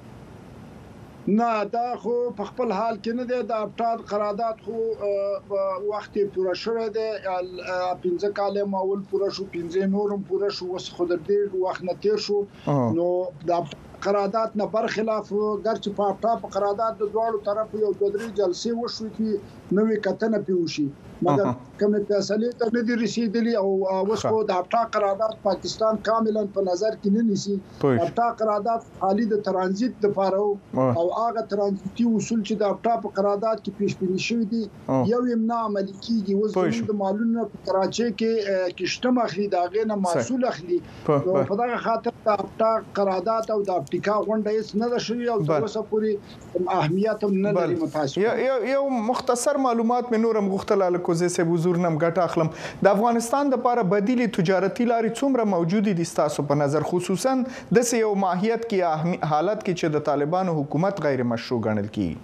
S4: نه دا خو په خپل حال کې نه دی د ابطال قرارداد خو وخت پوره شوی دی 15 کال ماول پوره شو 15 نورم پوره شو وس خو د دې وخت نه تیر شو نو د قرارداد نه برخلاف ګرچې په ابطال قرارداد د دواړو طرفو یو دوه درې جلسې وشوي چې نوې کتنه پیوشي مګر کومه فیصله ته نه دي رسیدلي او اوس خو د ابطال قرارداد پاکستان کاملا په نظر کې نه نیسي ابطال قرارداد حالي د ترانزیت لپاره او هغه ترانزیتي اصول چې د ابطال په قرارداد کې پیشبینی شوی دي یو امنا عملي کیږي اوس د مالونو په کراچۍ کې کشته مخلي داغه نه مسول اخلي په دغه خاطر د ابطال قرارداد او د ابتکا غونډه هیڅ نه ده شوی او اوسه پوری اهمیت نه لري متاسف
S11: یو مختصر معلومات مې نورم غوښتل کوزه سه حضور نم ګټه اخلم د افغانستان د لپاره بدیل تجارتي لارې څومره موجود دي تاسو په نظر خصوصا د یو ماهیت کې حالت کې چې د طالبانو حکومت غیر مشروع ګڼل کیږي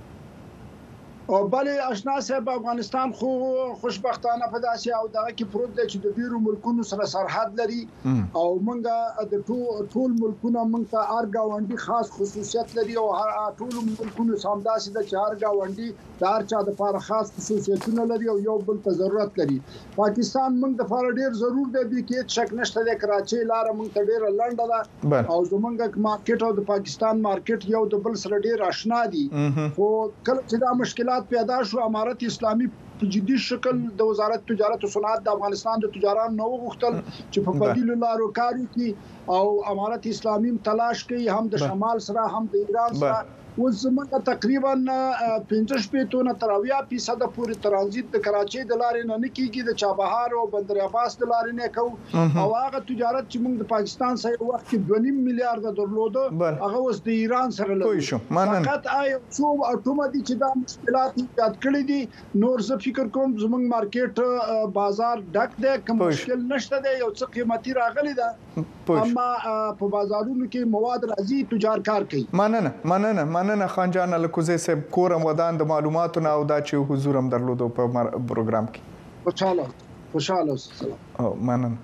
S4: او بلې آشنا صاحب افغانستان خو خوشبختانه په داسې او دغه کې پروت دی چې د ډیرو ملکونو سره سرحد لري او موږ د ټول ملکونو موږ ته هر گاونډي خاص خصوصیت لري او هر ټول ملکونو سمداسي د هر گاونډي د هر چا د لپاره خاص خصوصیتونه لري او یو بل ته ضرورت لري پاکستان موږ د لپاره ډیر ضرور دی چې شک نشته د کراچۍ لار موږ ته ډیر لنډه ده او زمونږ مارکیټ او د پاکستان مارکیټ یو د بل سره ډیر آشنا دي خو کله چې دا مشکلات پیدا شو امارت اسلامي په جدي شکل د وزارت تجارت او صنعت د افغانستان د تجاران نو غوښتل چې په بدیل لارو کار وکړي او امارت اسلامي تلاش کوي هم د شمال سره هم د ایران سره وزمنه تقریبا 15% تر 20% پورې ترانزیت د کراچۍ د لارې نه کیږي د چابهار او بندر عباس د لارې نه کو او هغه تجارت چې موږ د پاکستان سره وخت کې 2.5 میلیارډ درلود هغه اوس د ایران سره لري فقط آی څو اټومه دي چې دا مشکلات یاد کړی دي نور زه فکر کوم زموږ مارکیټ بازار ډک دی کوم مشکل نشته دی یو څه قیمتي راغلی ده اما په بازارونو کې مواد راځي تجار کار کوي
S11: مننه خان جان لکوزه سه کورم ودان د معلوماتو نه او دا چې حضورم درلودو په پروګرام کې
S4: خوشاله سلام
S11: مننه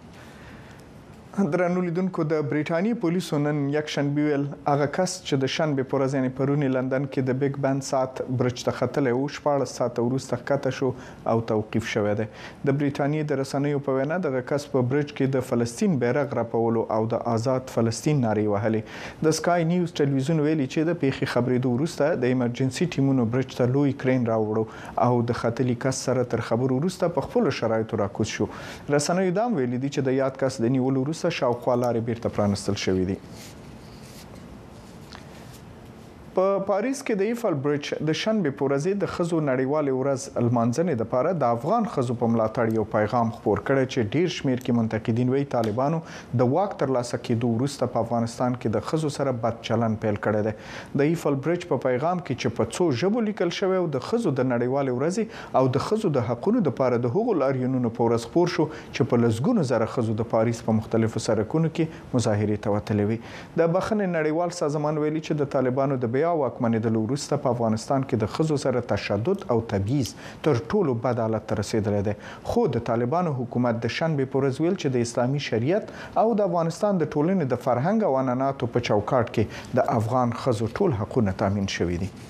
S11: درنو لیدونکو د بریټانیې پولیسو نن یک شنبه ویل هغه کس چې د شنبه پر ورځ یعنی پرونی لندن کې د بیگ بن سات برج ته ختلی و 14 ساعته وروسته ښکته شو او توقیف شوی دی د بریټانیې د رسنیو په وینا دغه کس په برج کې د فلسطین بیرغ رپولو او د آزاد فلسطین نارې وهلې د سکای نیوز ټلویزیون ویلي چې د پیښې خبرېدو وروسته د ایمرجنسي ټیمونو برج ته لوی کرین راوړو او د ختلي کس سره تر خبرو وروسته په خپل شرایطو راکوز شو رسنیو دا ویلي دي چې د یاد کس د نیولو وروسته شاوخوا لارې بیرته پرانستل شوې دي په پاریس کې د ایفل برج د شنبه په ورځ د خزو نړیوال ورځ المانځنې لپاره د افغان خزو په ملاتړ یو پیغام خپور کړی چې ډیر شمیر کې منتقدین وایي طالبانو د واک ترلاسه کېدو وروسته په افغانستان کې د خزو سره بد چلن پیل کړی دی د ایفل برج په پیغام کې چې په څو ژبو لیکل شوی او د خزو د نړیوال ورځ او د خزو د حقونو لپاره د حقوقو لاریونونو په ورځ خپور شو چې په لسګونو زره خزو د پاریس په مختلفو سرکونو کې مظاهرې ته وتلې وي د بخښنې نړیوال سازمان ویلي چې د طالبانو د بیا واکمنېدلو وروسته په افغانستان کې د خزو سره تشدد او تبعیض تر ټولو بد حالت ته رسیدلی دی خو د طالبانو حکومت د شنبې په ورځ ویل چې د اسلامي شریعت او د افغانستان د ټولنې د فرهنګ او عنعناتو په چوکاټ کې د افغان خزو ټول حقونه تامین شوي دي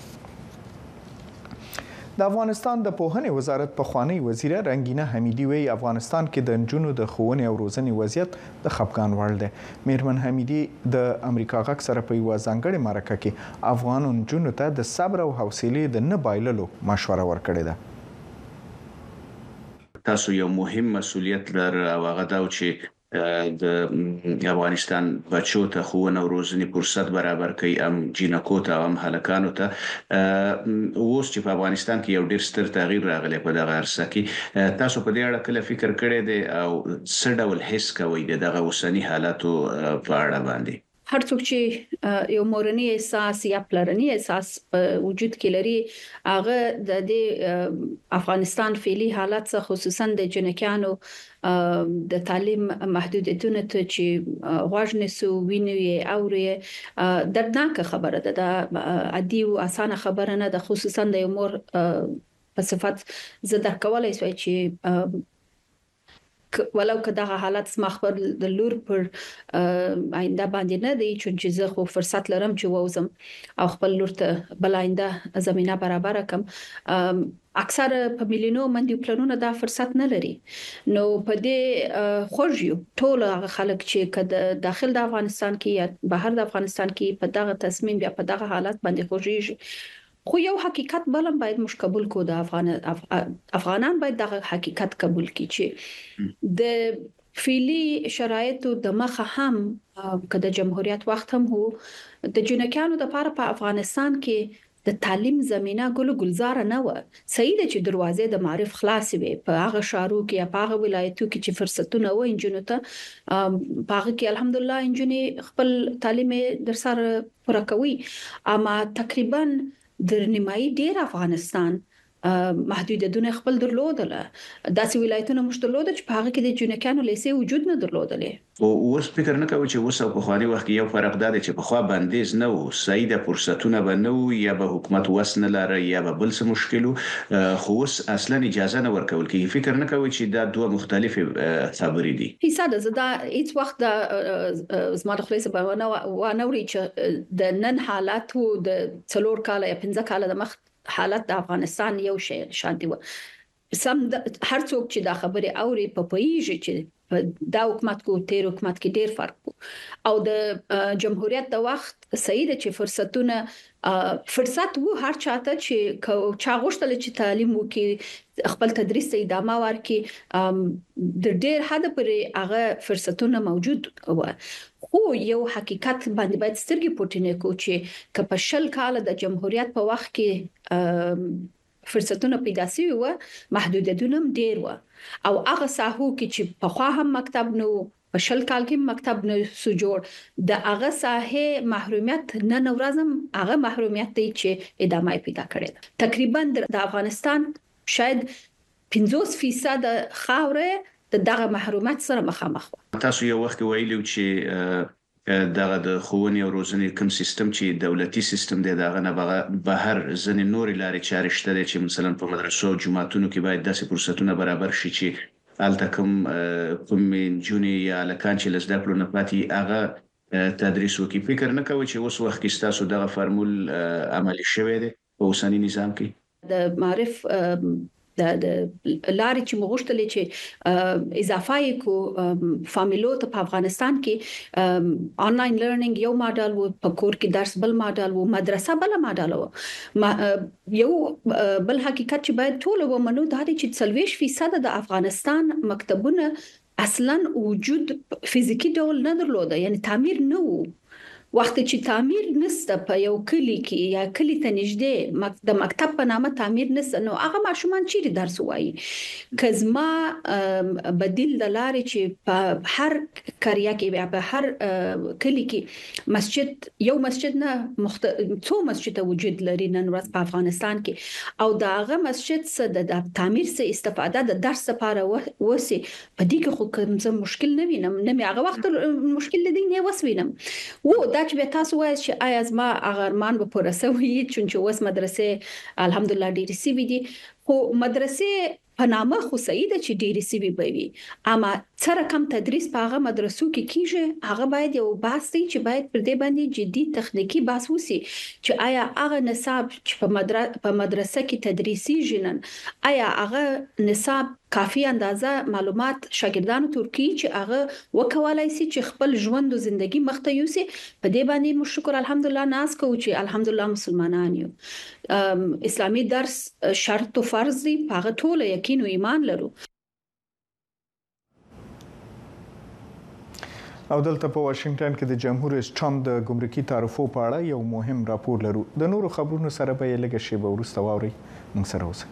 S11: د افغانستان د پوهنې وزارت پخوانی وزیر رنگینه حمیدی وی افغانستان کې د نجونو د ښوونې او روزنې وضعیت د خفګان وړ دی میرمن حمیدی د امریکا غږ سره په یوه ځانګړې مرکه کې افغان نجونو ته د صبر او حوصلې د نه بایللو مشوره ورکړې ده
S13: تاسو یو مهم مسؤلیت لرئ او هغه دا چې د افغانستان بچو ته ښوونه او روزنې فرصت برابر کوي هم جینکو ته هم هلکانو ته اوس چې په افغانستان کې یو ډیر ستر تغییر راغلی په دغه عرصه کې تاسو په دې اړه کله فکر کړی دی او څه ډول حس کوئ دغه اوسني حالاتو په اړه باندې
S18: هر څوک چې یو مورنی احساس یا پلرنی احساس وجود کې لري هغه د افغانستان فعلی حالات څخه خصوصا د جنکانو د تعلیم محدودیتونه ته چې غواړنه سو ویني اوري دردناک خبره ده د عادي او اسانه خبره نه ده خصوصا د مور په صفت زه درک کولای شم چې ولو که دغه حالت مخبر د لور پر آینده باندې نه دی چې زه خو فرصت لرم چې ووزم او خپل لور ته بل آینده زمينه برابر کم اکثر په میلیونو منډي پلانونه دا فرصت نه لري نو په دې خوږیو ټول هغه خلک چې کده داخل د افغانستان کې یا بهر د افغانستان کې په دغه تصمیم یا په دغه حالت باندې خوږیږي خو یو حقیقت بلم باید مش قبول کو د افغانان باید دغه حقیقت قبول کړي چې د فعلی شرایطو د مخه هم کده جمهوریت وخت هم هو د جنکانو د لپاره په افغانستان کې د تعلیم زمينه ګلزار نه و صحیح ده چې دروازې د معرف خلاص وي په هغه شارو کې یا په هغه ولایتو کې چې فرصتونه و انجونو ته په هغه کې الحمدلله انجونې خپل تعلیم در سره پوره کوي اما تقریبا د نیمایي ډیر افغانستان محدودیتونه خپل درلودله داسې ولایتونه مش درلوده چې په هغه کې د جنکانو لیسې وجود نه درلودلې
S13: او اوس فکر نه کوي چې اوس په خواني وخت یو فرق ده چې په خوا بندیز نه وو صحیح د فرصتونه به نه وو یا به حکومت وسنه لري یا به بل څه مشکلو خو اوس اصلا اجازه نه ورکول کیږي فکر نه کوي چې دا دوه مختلف خبرې دي
S18: حساب زدا هیڅ وخت د زما د خلاص په ونه وري چې د نن حالات وو د څلور کال یا 15 کال د مخ حالت د افغانستان یو شی شانتي و سم هر څوک چې دا خبره اوري په پیږي چې دا حکومت کو تیر حکومت کې ډیر فرق او د جمهوریت د وخت صحیح ده چې فرصت وو هر چاته چې چا غوښتل چې تعلیم وکړي خپل تدریس ته ادامه ورکړي د ډیر حد پرې هغه فرصتونه موجود و خو یو حقیقت باندې باید سترګې پټې کو چې په شل کال د جمهوریت په وخت کې فرصتونه پیدا شوي و محدودیتونه ډیر و او هغه ساحو کې چې په خوا هم مکتب نو په شل کال کې مکتب نه سو جوړ د هغه ساحه محرومیت نه نورازم هغه محرومیت دی چې ادامه پیدا کړي تقریبا د افغانستان شاید 50% خاوره دغه محرومیت سره مخامخ
S13: تاسو یو وخت ویلو چې دغه د ښوونې او روزنې کوم سیستم چې دولتي سیستم دی دغه نه بهر ځنې نور لارې چارې شته چې مثلا په مدرسو او جماعتونو کې باید داسې فرصتونه برابر شي چې الته کوم جونی یا لکان چې لزده کړو نه پاتې هغه تدریس وکي فکر نه کوي چې اوس وخت کې تاسو دغه فارمول عملی شوی دی په اوسنی نظام کې
S18: د معرف د لارې چې مغشتلې چې اضافه کو فامیلو ته په افغانستان کې آنلاین لرنینګ یو ماډل وو په کور کې درس بل ماډل وو مدرسه بل ماډل وو یو بل حقیقت چې باید ټول ومنو دا چې 40% د افغانستان مکتبونه اصلا وجود فزیکی ډول نه درلوده یعنی تعمیر نه وو وخت چې تعمیر نسته په یو کلی کې یا کلی ته نږدې د مکتب په نامه تعمیر نسته نو هغه ماشومان چیرې درس وایي کزما بدیل د لارې چې په هر قريه کې په هر کلی کې مسجد یو مسجد نه څو مسجد وجود لري نن ورځ په افغانستان کې او دا هغه مسجد څخه د تعمیر څخه استفاده د درس لپاره وسی په دې کې خو کوم مشکل نه وینم نه مې هغه وخت مشکل دي نه وسوینم و دا چې تاسو وایي چې آیا زما اغرمان به پرسوي چې اوس مدرسې الحمدلله ډېری سی وي دي خو مدرسې په نامه خو صحیح ده چې ډېری سی وي اما سره کم تدریس په هغه مدرسو کې کیږي هغه باید یو بحث دی چې باید پر دې باندې جدي تخنیکی بحث وسی چې آیا هغه نصاب چې په مدرسه کې تدریسي جنن آیا هغه نصاب کافي اندازه معلومات شاګردانو ترکی چې هغه وکولای شي چې خپل ژوند او ژوندۍ مخته یوسي په دې باندې مو شکر الحمدلله ناز کوو چې الحمدلله مسلمانان یو اسلامي درس شرط او فرض دی هغه ټول یقین او ایمان لرو
S11: او دلته په واشنگټن کې د جمهور رئیس ټرمپ د ګمرکي تعرفو په اړه یو مهم راپور لرو د نورو خبرونو سره به یې لږه شیبه وروسته واورئ موږ سره اوسئ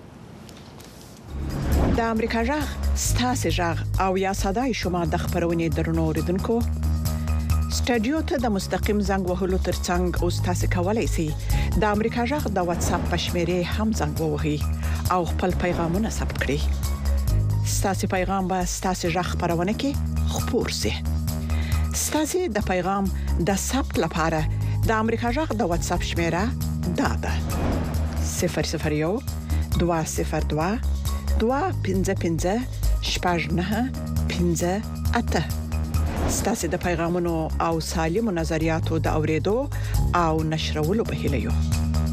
S19: د امریکا جغ ستاسو جغ او یا صداي شما د خبرونې درنو اوریدونکو سټډیو ته د مستقیم زنګ وهلو ترڅنګ او تاسو کولای شئ د امریکا جغ د واتس اپ په شمیرې هم زنګ ووهئ او خپل پیغامونه ثبت کړئ ستاسو پیغام به ستاسو جغ خبرونه کې خپور شي ستاسو د پیغام د ثبت لپاره د امریکا جغ د واتس اپ شمیره دا ده 001 202 255 شپږ 58 ستاسو د پیغامونو او سالمو نظریاتو د اوریدو او نشرولو په هیله یو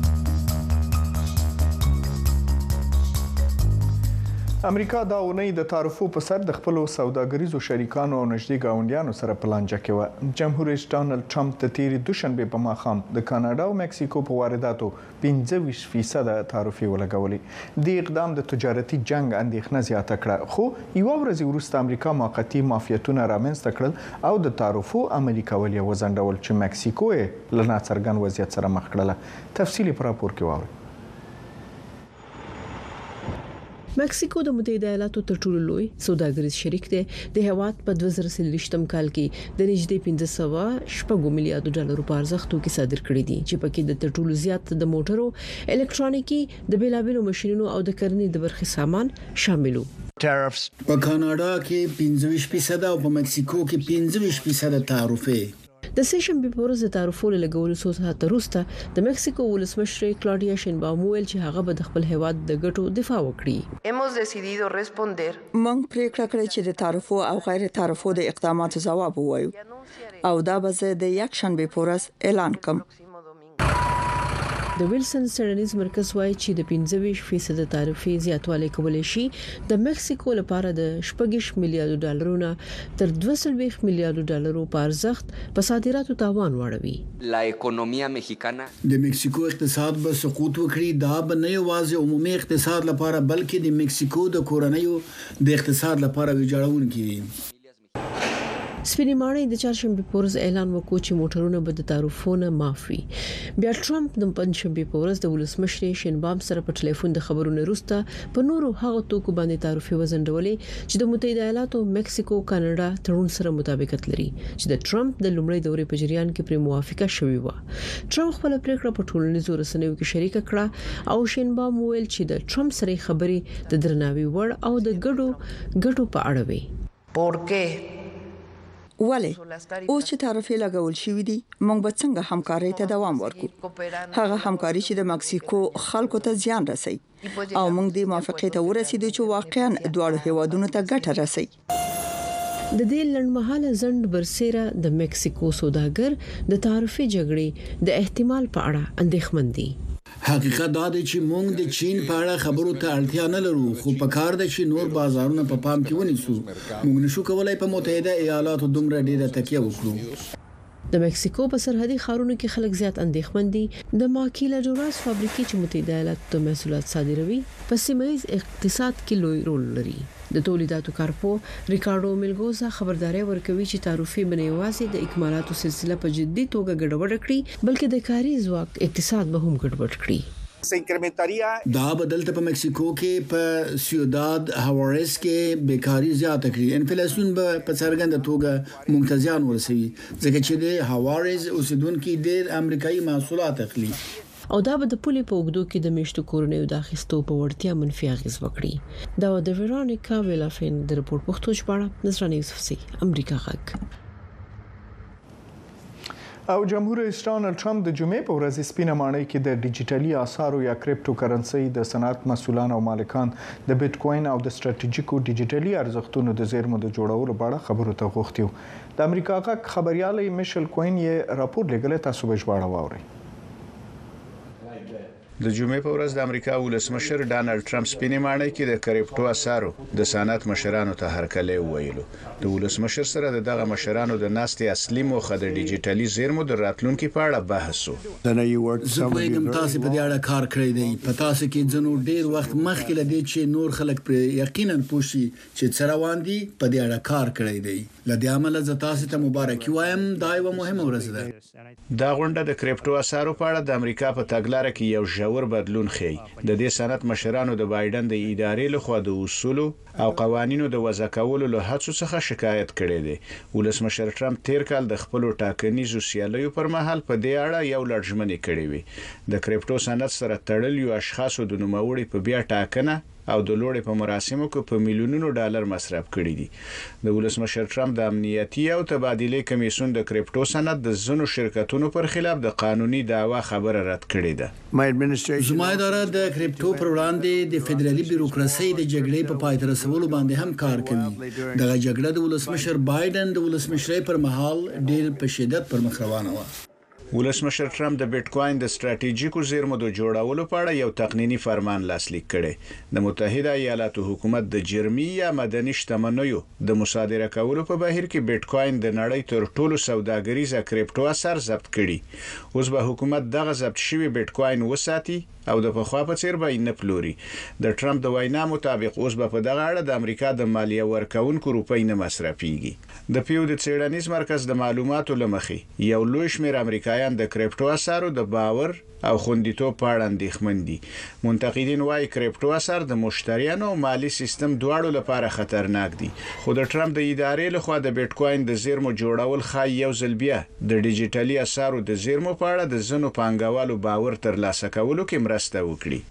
S11: امریکا دا اونۍ د تعرفو په سر د خپل سوداګریزو شریکانو او نږدې گاونډیانو سره پلانجه کوي جمهور رئیس ډانلډ ټرمپ د تیری دوشنبه په ماښام د کاناډا او مکسیکو په وارداتو 25% تعرفې ولګولې د اقدام د تجارتي جنگ اندېښنه زیاته کړه خو یو ورځ وروسته امریکا موقتی معافیتونه رامنځته کړل او د تعرفو عملي کول یې وځنډول چې مکسیکو یې له ناڅرګند وضعیت سره مخ کړله تفصیلی پر راپور کې واورئ
S20: مکسیکو د متحده ایالاتو تر ټولو لوی سوداګریز شریک دی د هیواد په 2023م کال کې د نږدې 500 میلیارډ ډالرو په ارزښت توکي صادر کړي دي چې پکې د تر ټولو زیات د موټرو الکترونیکي د بیلابیلو ماشينونو او د کرنې د برخې سامان شاملو
S14: په کاناډا کې 25% او په مکسیکو کې 25% تعرفه
S20: د سیشنبه په ورځ د تعرفو لګولو څو ساعت وروسته د مکسیکو ولسمشر کلاډیا شینباوم ویل چې هغه به د خپل هیواد د ګټو دفاع وکړي
S21: موږ پریکړه کړې چې د تعرفو او غیر تعرفو د اقداماتو ځواب ووایو او دا به زه د یک شنبه په ورځ اعلان کوم
S20: د ویلسن سټډیز مرکز وایي چې د 25% تعرفې زیاتوالی کولای شي د مکسیکو لپاره د 6 میلیارډ ډالرونو تر 200 میلیارډ ډالرو په ارزښت په صادراتو تاوان واړوي.
S14: د مکسیکو اقتصاد به سقوط وکړي دا به نه یوازې عمومي اقتصاد لپاره بلکې د مکسیکو د کورنیو د اقتصاد لپاره ویجاړونکي وي.
S20: سپینمانه د چهارشنبه په ورځ اعلان وکړ چې موټرونه به د تعرفونو معاف وي. بیا ټرمپ د پنځشنبه په ورځ د ولسمشر شینبام سره په ټلیفون د خبرونو وروسته په نورو هغو توکو باندې تعرفې وزندولې چې د متحده ایالاتو مکسیکو کاناډا تړون سره مطابقت لري چې د ټرمپ د لومړۍ دورې په جریان کې پر موافقه شوې و. ټرمپ خپل پریکړه په ټولنیزو رسنیو کې شریک کړه او شینبام ویل چې د ټرمپ سره خبرې د درناوي وړ او د ګډو په اړه وي.
S21: ولی اوس چې تعرفې لګول شوې دي موږ به څنګه همکارۍ ته دوام ورکړو هغه همکاري چې د مکسیکو خلکو ته زیان رسي او موږ د موافقې ته ورسېدو چې واقعا دواړو هیوادونو ته ګټه رسي.
S20: د دې لړمحاله ځند برسېره د مکسیکو سوداګر د تعرفې جګړې د احتمال په اړه اندېښمن دي.
S14: حقیقت دا دی چې موږ د چین په اړه خبرو ته اړتیا نه لرو خو په کار ده چې نور بازارونه په پام کې ونیسو. موږ نشو کولای په متحده ایالاتو دومره ډیره تکیه وکړو.
S20: د مکسیکو په سرحدي ښارونو کې خلک زیات اندېښمن دي د ماکیلاډوراس فابریکې چې متحده ایالاتو ته محصولات صادروي په سیمه‌ییز اقتصاد کې لوی رول لري. د تولیداتو کارپو ریکارډو میلګوزا خبرداري ورکوي چې تعرفې باندې یوازې د اکمالاتو سلسله په جدي توګه ګډوډ کړي بلکې د کاري ځواک اقتصاد به هم ګډوډ کړي.
S14: دا بدلته په مکسیکو کې په سیوداد هاوارز کې بیکاری زیاته کړي. انفلیسیون به په څرګنده توګه ممتازیان ورسوي ځکه چې د هاوارز اوسیدونکو ډېر امریکایي محصولات اخلي.
S20: او دا به د پولې په اوږدو کې د میشتو کورنیو د اخیستو په وړتیا منفي اغیز وکړي. دا د ویرونیکا ویلافین د رپورت پښتو ژباړه نصرانه یوسفزي امریکا غږ.
S11: او جمهور رئیس ډانلډ ټرمپ د جمعې په ورځ سپینه ماڼۍ کې د ډیجیټلي آثارو یا کریپټو کرنسي د صنعت مسؤلان او مالکان د بیت کوین او د ستراتیژیکو ډیجیټلي ارزښتونو د زیرمو د جوړولو په اړه خبرو ته غوښتي وو. د امریکا غږ خبريال میشل کوین یې راپور لګل تاسو به ژباړه واورئ.
S13: د جمعې په ورځ د امریکا ولسمشر ډانلډ ټرمپ سپینې ماڼۍ کې د کریپټو آثارو د صنعت مشرانو ته هرکلی وویلو. د ولسمشر سره دغه مشرانو د ناستې اصلي موخه د ډیجیټلي زیرمو د راتلونکو په اړه بحث وو.
S14: زه پوهیږم تاسو په دې اړه کار کړی دی. په تاسو کې ځنو ډیر وخت مخکې لدی چې نور خلک پر یقینا پوښي چې څه روان دي په دې اړه کار کړی دی. لدې عمله زه تاسو ته مبارکي وایم. دا یو مهمه ورځ ده.
S13: دا غونډه د کریپټو آثارو په اړه د امریکا په تګلارې کې یو ژور بدلون ښیي. د دې صنعت مشرانو د بایدن د ادارې لخوا د اصولو او قوانینو د وضع کولو له هڅو څخه شکایت کړي دي. ولسمشر ټرمپ تیر کال د خپل ټاکنیزو سیالیو پر مهال په دې اړه یو لړژمنې کړې وي. د کریپټو صنعت سره تړل یو اشخاصو د نوموړي په بیا ټاکنه او د لوړې په مراسمو کې په میلیونونو ډالر مصرف کړي دي. د ولسمشر ټرمپ د امنیتي او تبادلې کمیسیون د کریپټو صنعت د ځینو شرکتونو پر خلاف د قانوني دعوا خبره رد کړې ده.
S14: زما اداره د کریپټو پر وړاندې د فدرالي بیروکراسي د جګړې په پای ته رسولو باندې هم کار کوي. دغه جګړه د ولسمشر بایدن د ولسمشرۍ پر مهال ډېر په شدت پر مخ روانه وه.
S13: ولسمشر ټرمپ د بیت کوین د ستراتیژیکو زیرمو د جوړولو په اړه یو تقنینی فرمان لاسلیک کړي. د متحده ایالاتو حکومت د جرمي یا مدني شتمنیو د مصادره کولو په بهیر کې بیت کوین د نړۍ تر ټولو سوداګریزه کریپټو اثر ضبط کړي. اوس به حکومت دغه ضبط شوی بیت کوین وساتي او د پخوا په څیر به نه پلوري. د ټرمپ د وینا مطابق اوس به په دغه اړه د امریکا د مالیه ورکونکو روپۍ نه مصرفيږي. د پیو د څېړنیز مرکز د معلوماتو لمخې یو لوی شمېر امریکایان د کریپټو اثارو د باور او خوندیتوب په اړه اندېښمن دي. منتقدین وايي کریپټو اثار د مشتریانو او مالی سیستم دواړو لپاره خطرناک دي. خو د ټرمپ د ادارې لخوا د بیت کوین د زیرمو جوړول خای یو ځل بیا د ډیجیټلي اثارو د زیرمو په اړه د ځینو پانګوالو باور ترلاسه کولو کې مرسته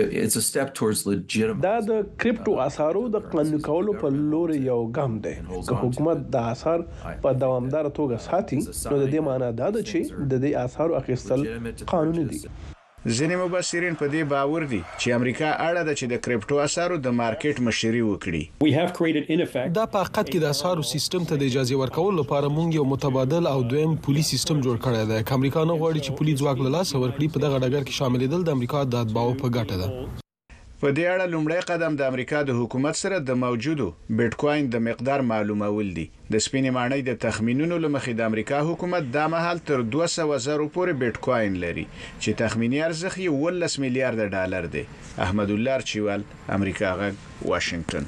S13: وکړي.
S9: دا د کریپټو اثارو د قانوني کولو په لور یو ګام دی. که حکومت د اثار په دوامدار توګه ساتي نو د دې معنی دا ده چې د دې اثارو اخیستل قانوني دي.
S13: ځینې مبصرین په دې باور دي چې امریکا اړه ده چې د کریپټو اثارو د مارکیټ مشري وکړي.
S9: دا په حقیقت کې د اثارو سیستم ته د اجازه ورکولو لپاره موږ یو متبادل او دویم پولیس سیستم جوړ کړی دی. که امریکا نه غواړي چې پولیس ځواک له لاسه ورکړي په دغه ډګر کې شاملېدل د امریکا د اتباعو په ګټه ده.
S13: په دې اړه لومړی قدم د امریکا د حکومت سره د موجودو بیت کوین د مقدار معلومول دي. د سپینې ماڼۍ د تخمینونو لمخې د امریکا حکومت د مهال تر 200,000 پورې بیت کوین لري چې تخمینی ارزښت یې 18 میلیارډ ډالر دی. احمد الله چوال امریکا غږ واشنگټن.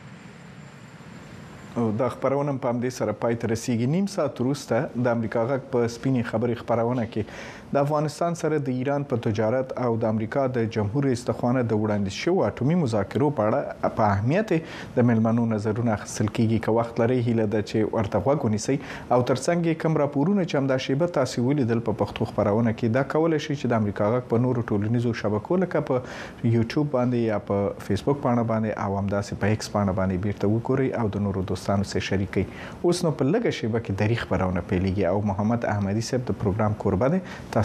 S11: او د خبرونه په همدې سره پای ته رسیدي. نیم ساعت وروسته د امریکا غږ په سپینې خبري خبرونه کې د افغانستان سره د ایران په تجارت او د امریکا د جمهور رئیس تخوانه د وړاندیز شوو اټومي مذاکرو په اړه په اهمیت د ملمنو نظرونه اخیستل کیږي. که وخت لري هیله ده چې ورته غوږ ونیسئ او ترڅنګ کوم راپورونه چې همدا شیبه تاسو ولیدل په پښتو خبرونه کې دا کولای شي چې د امریکا غږ په نورو ټولنیزو شبکو لکه په یوټیوب باندې یا په فیسبوک باندې او همداسې په ایکس باندې بیرته وګورئ او د نورو دوستانو سره شریکئ. اوس نو په لږه شیبه کې د خبرونه پیلېږي او محمد احمدي صاحب د پروګرام کوربه دی.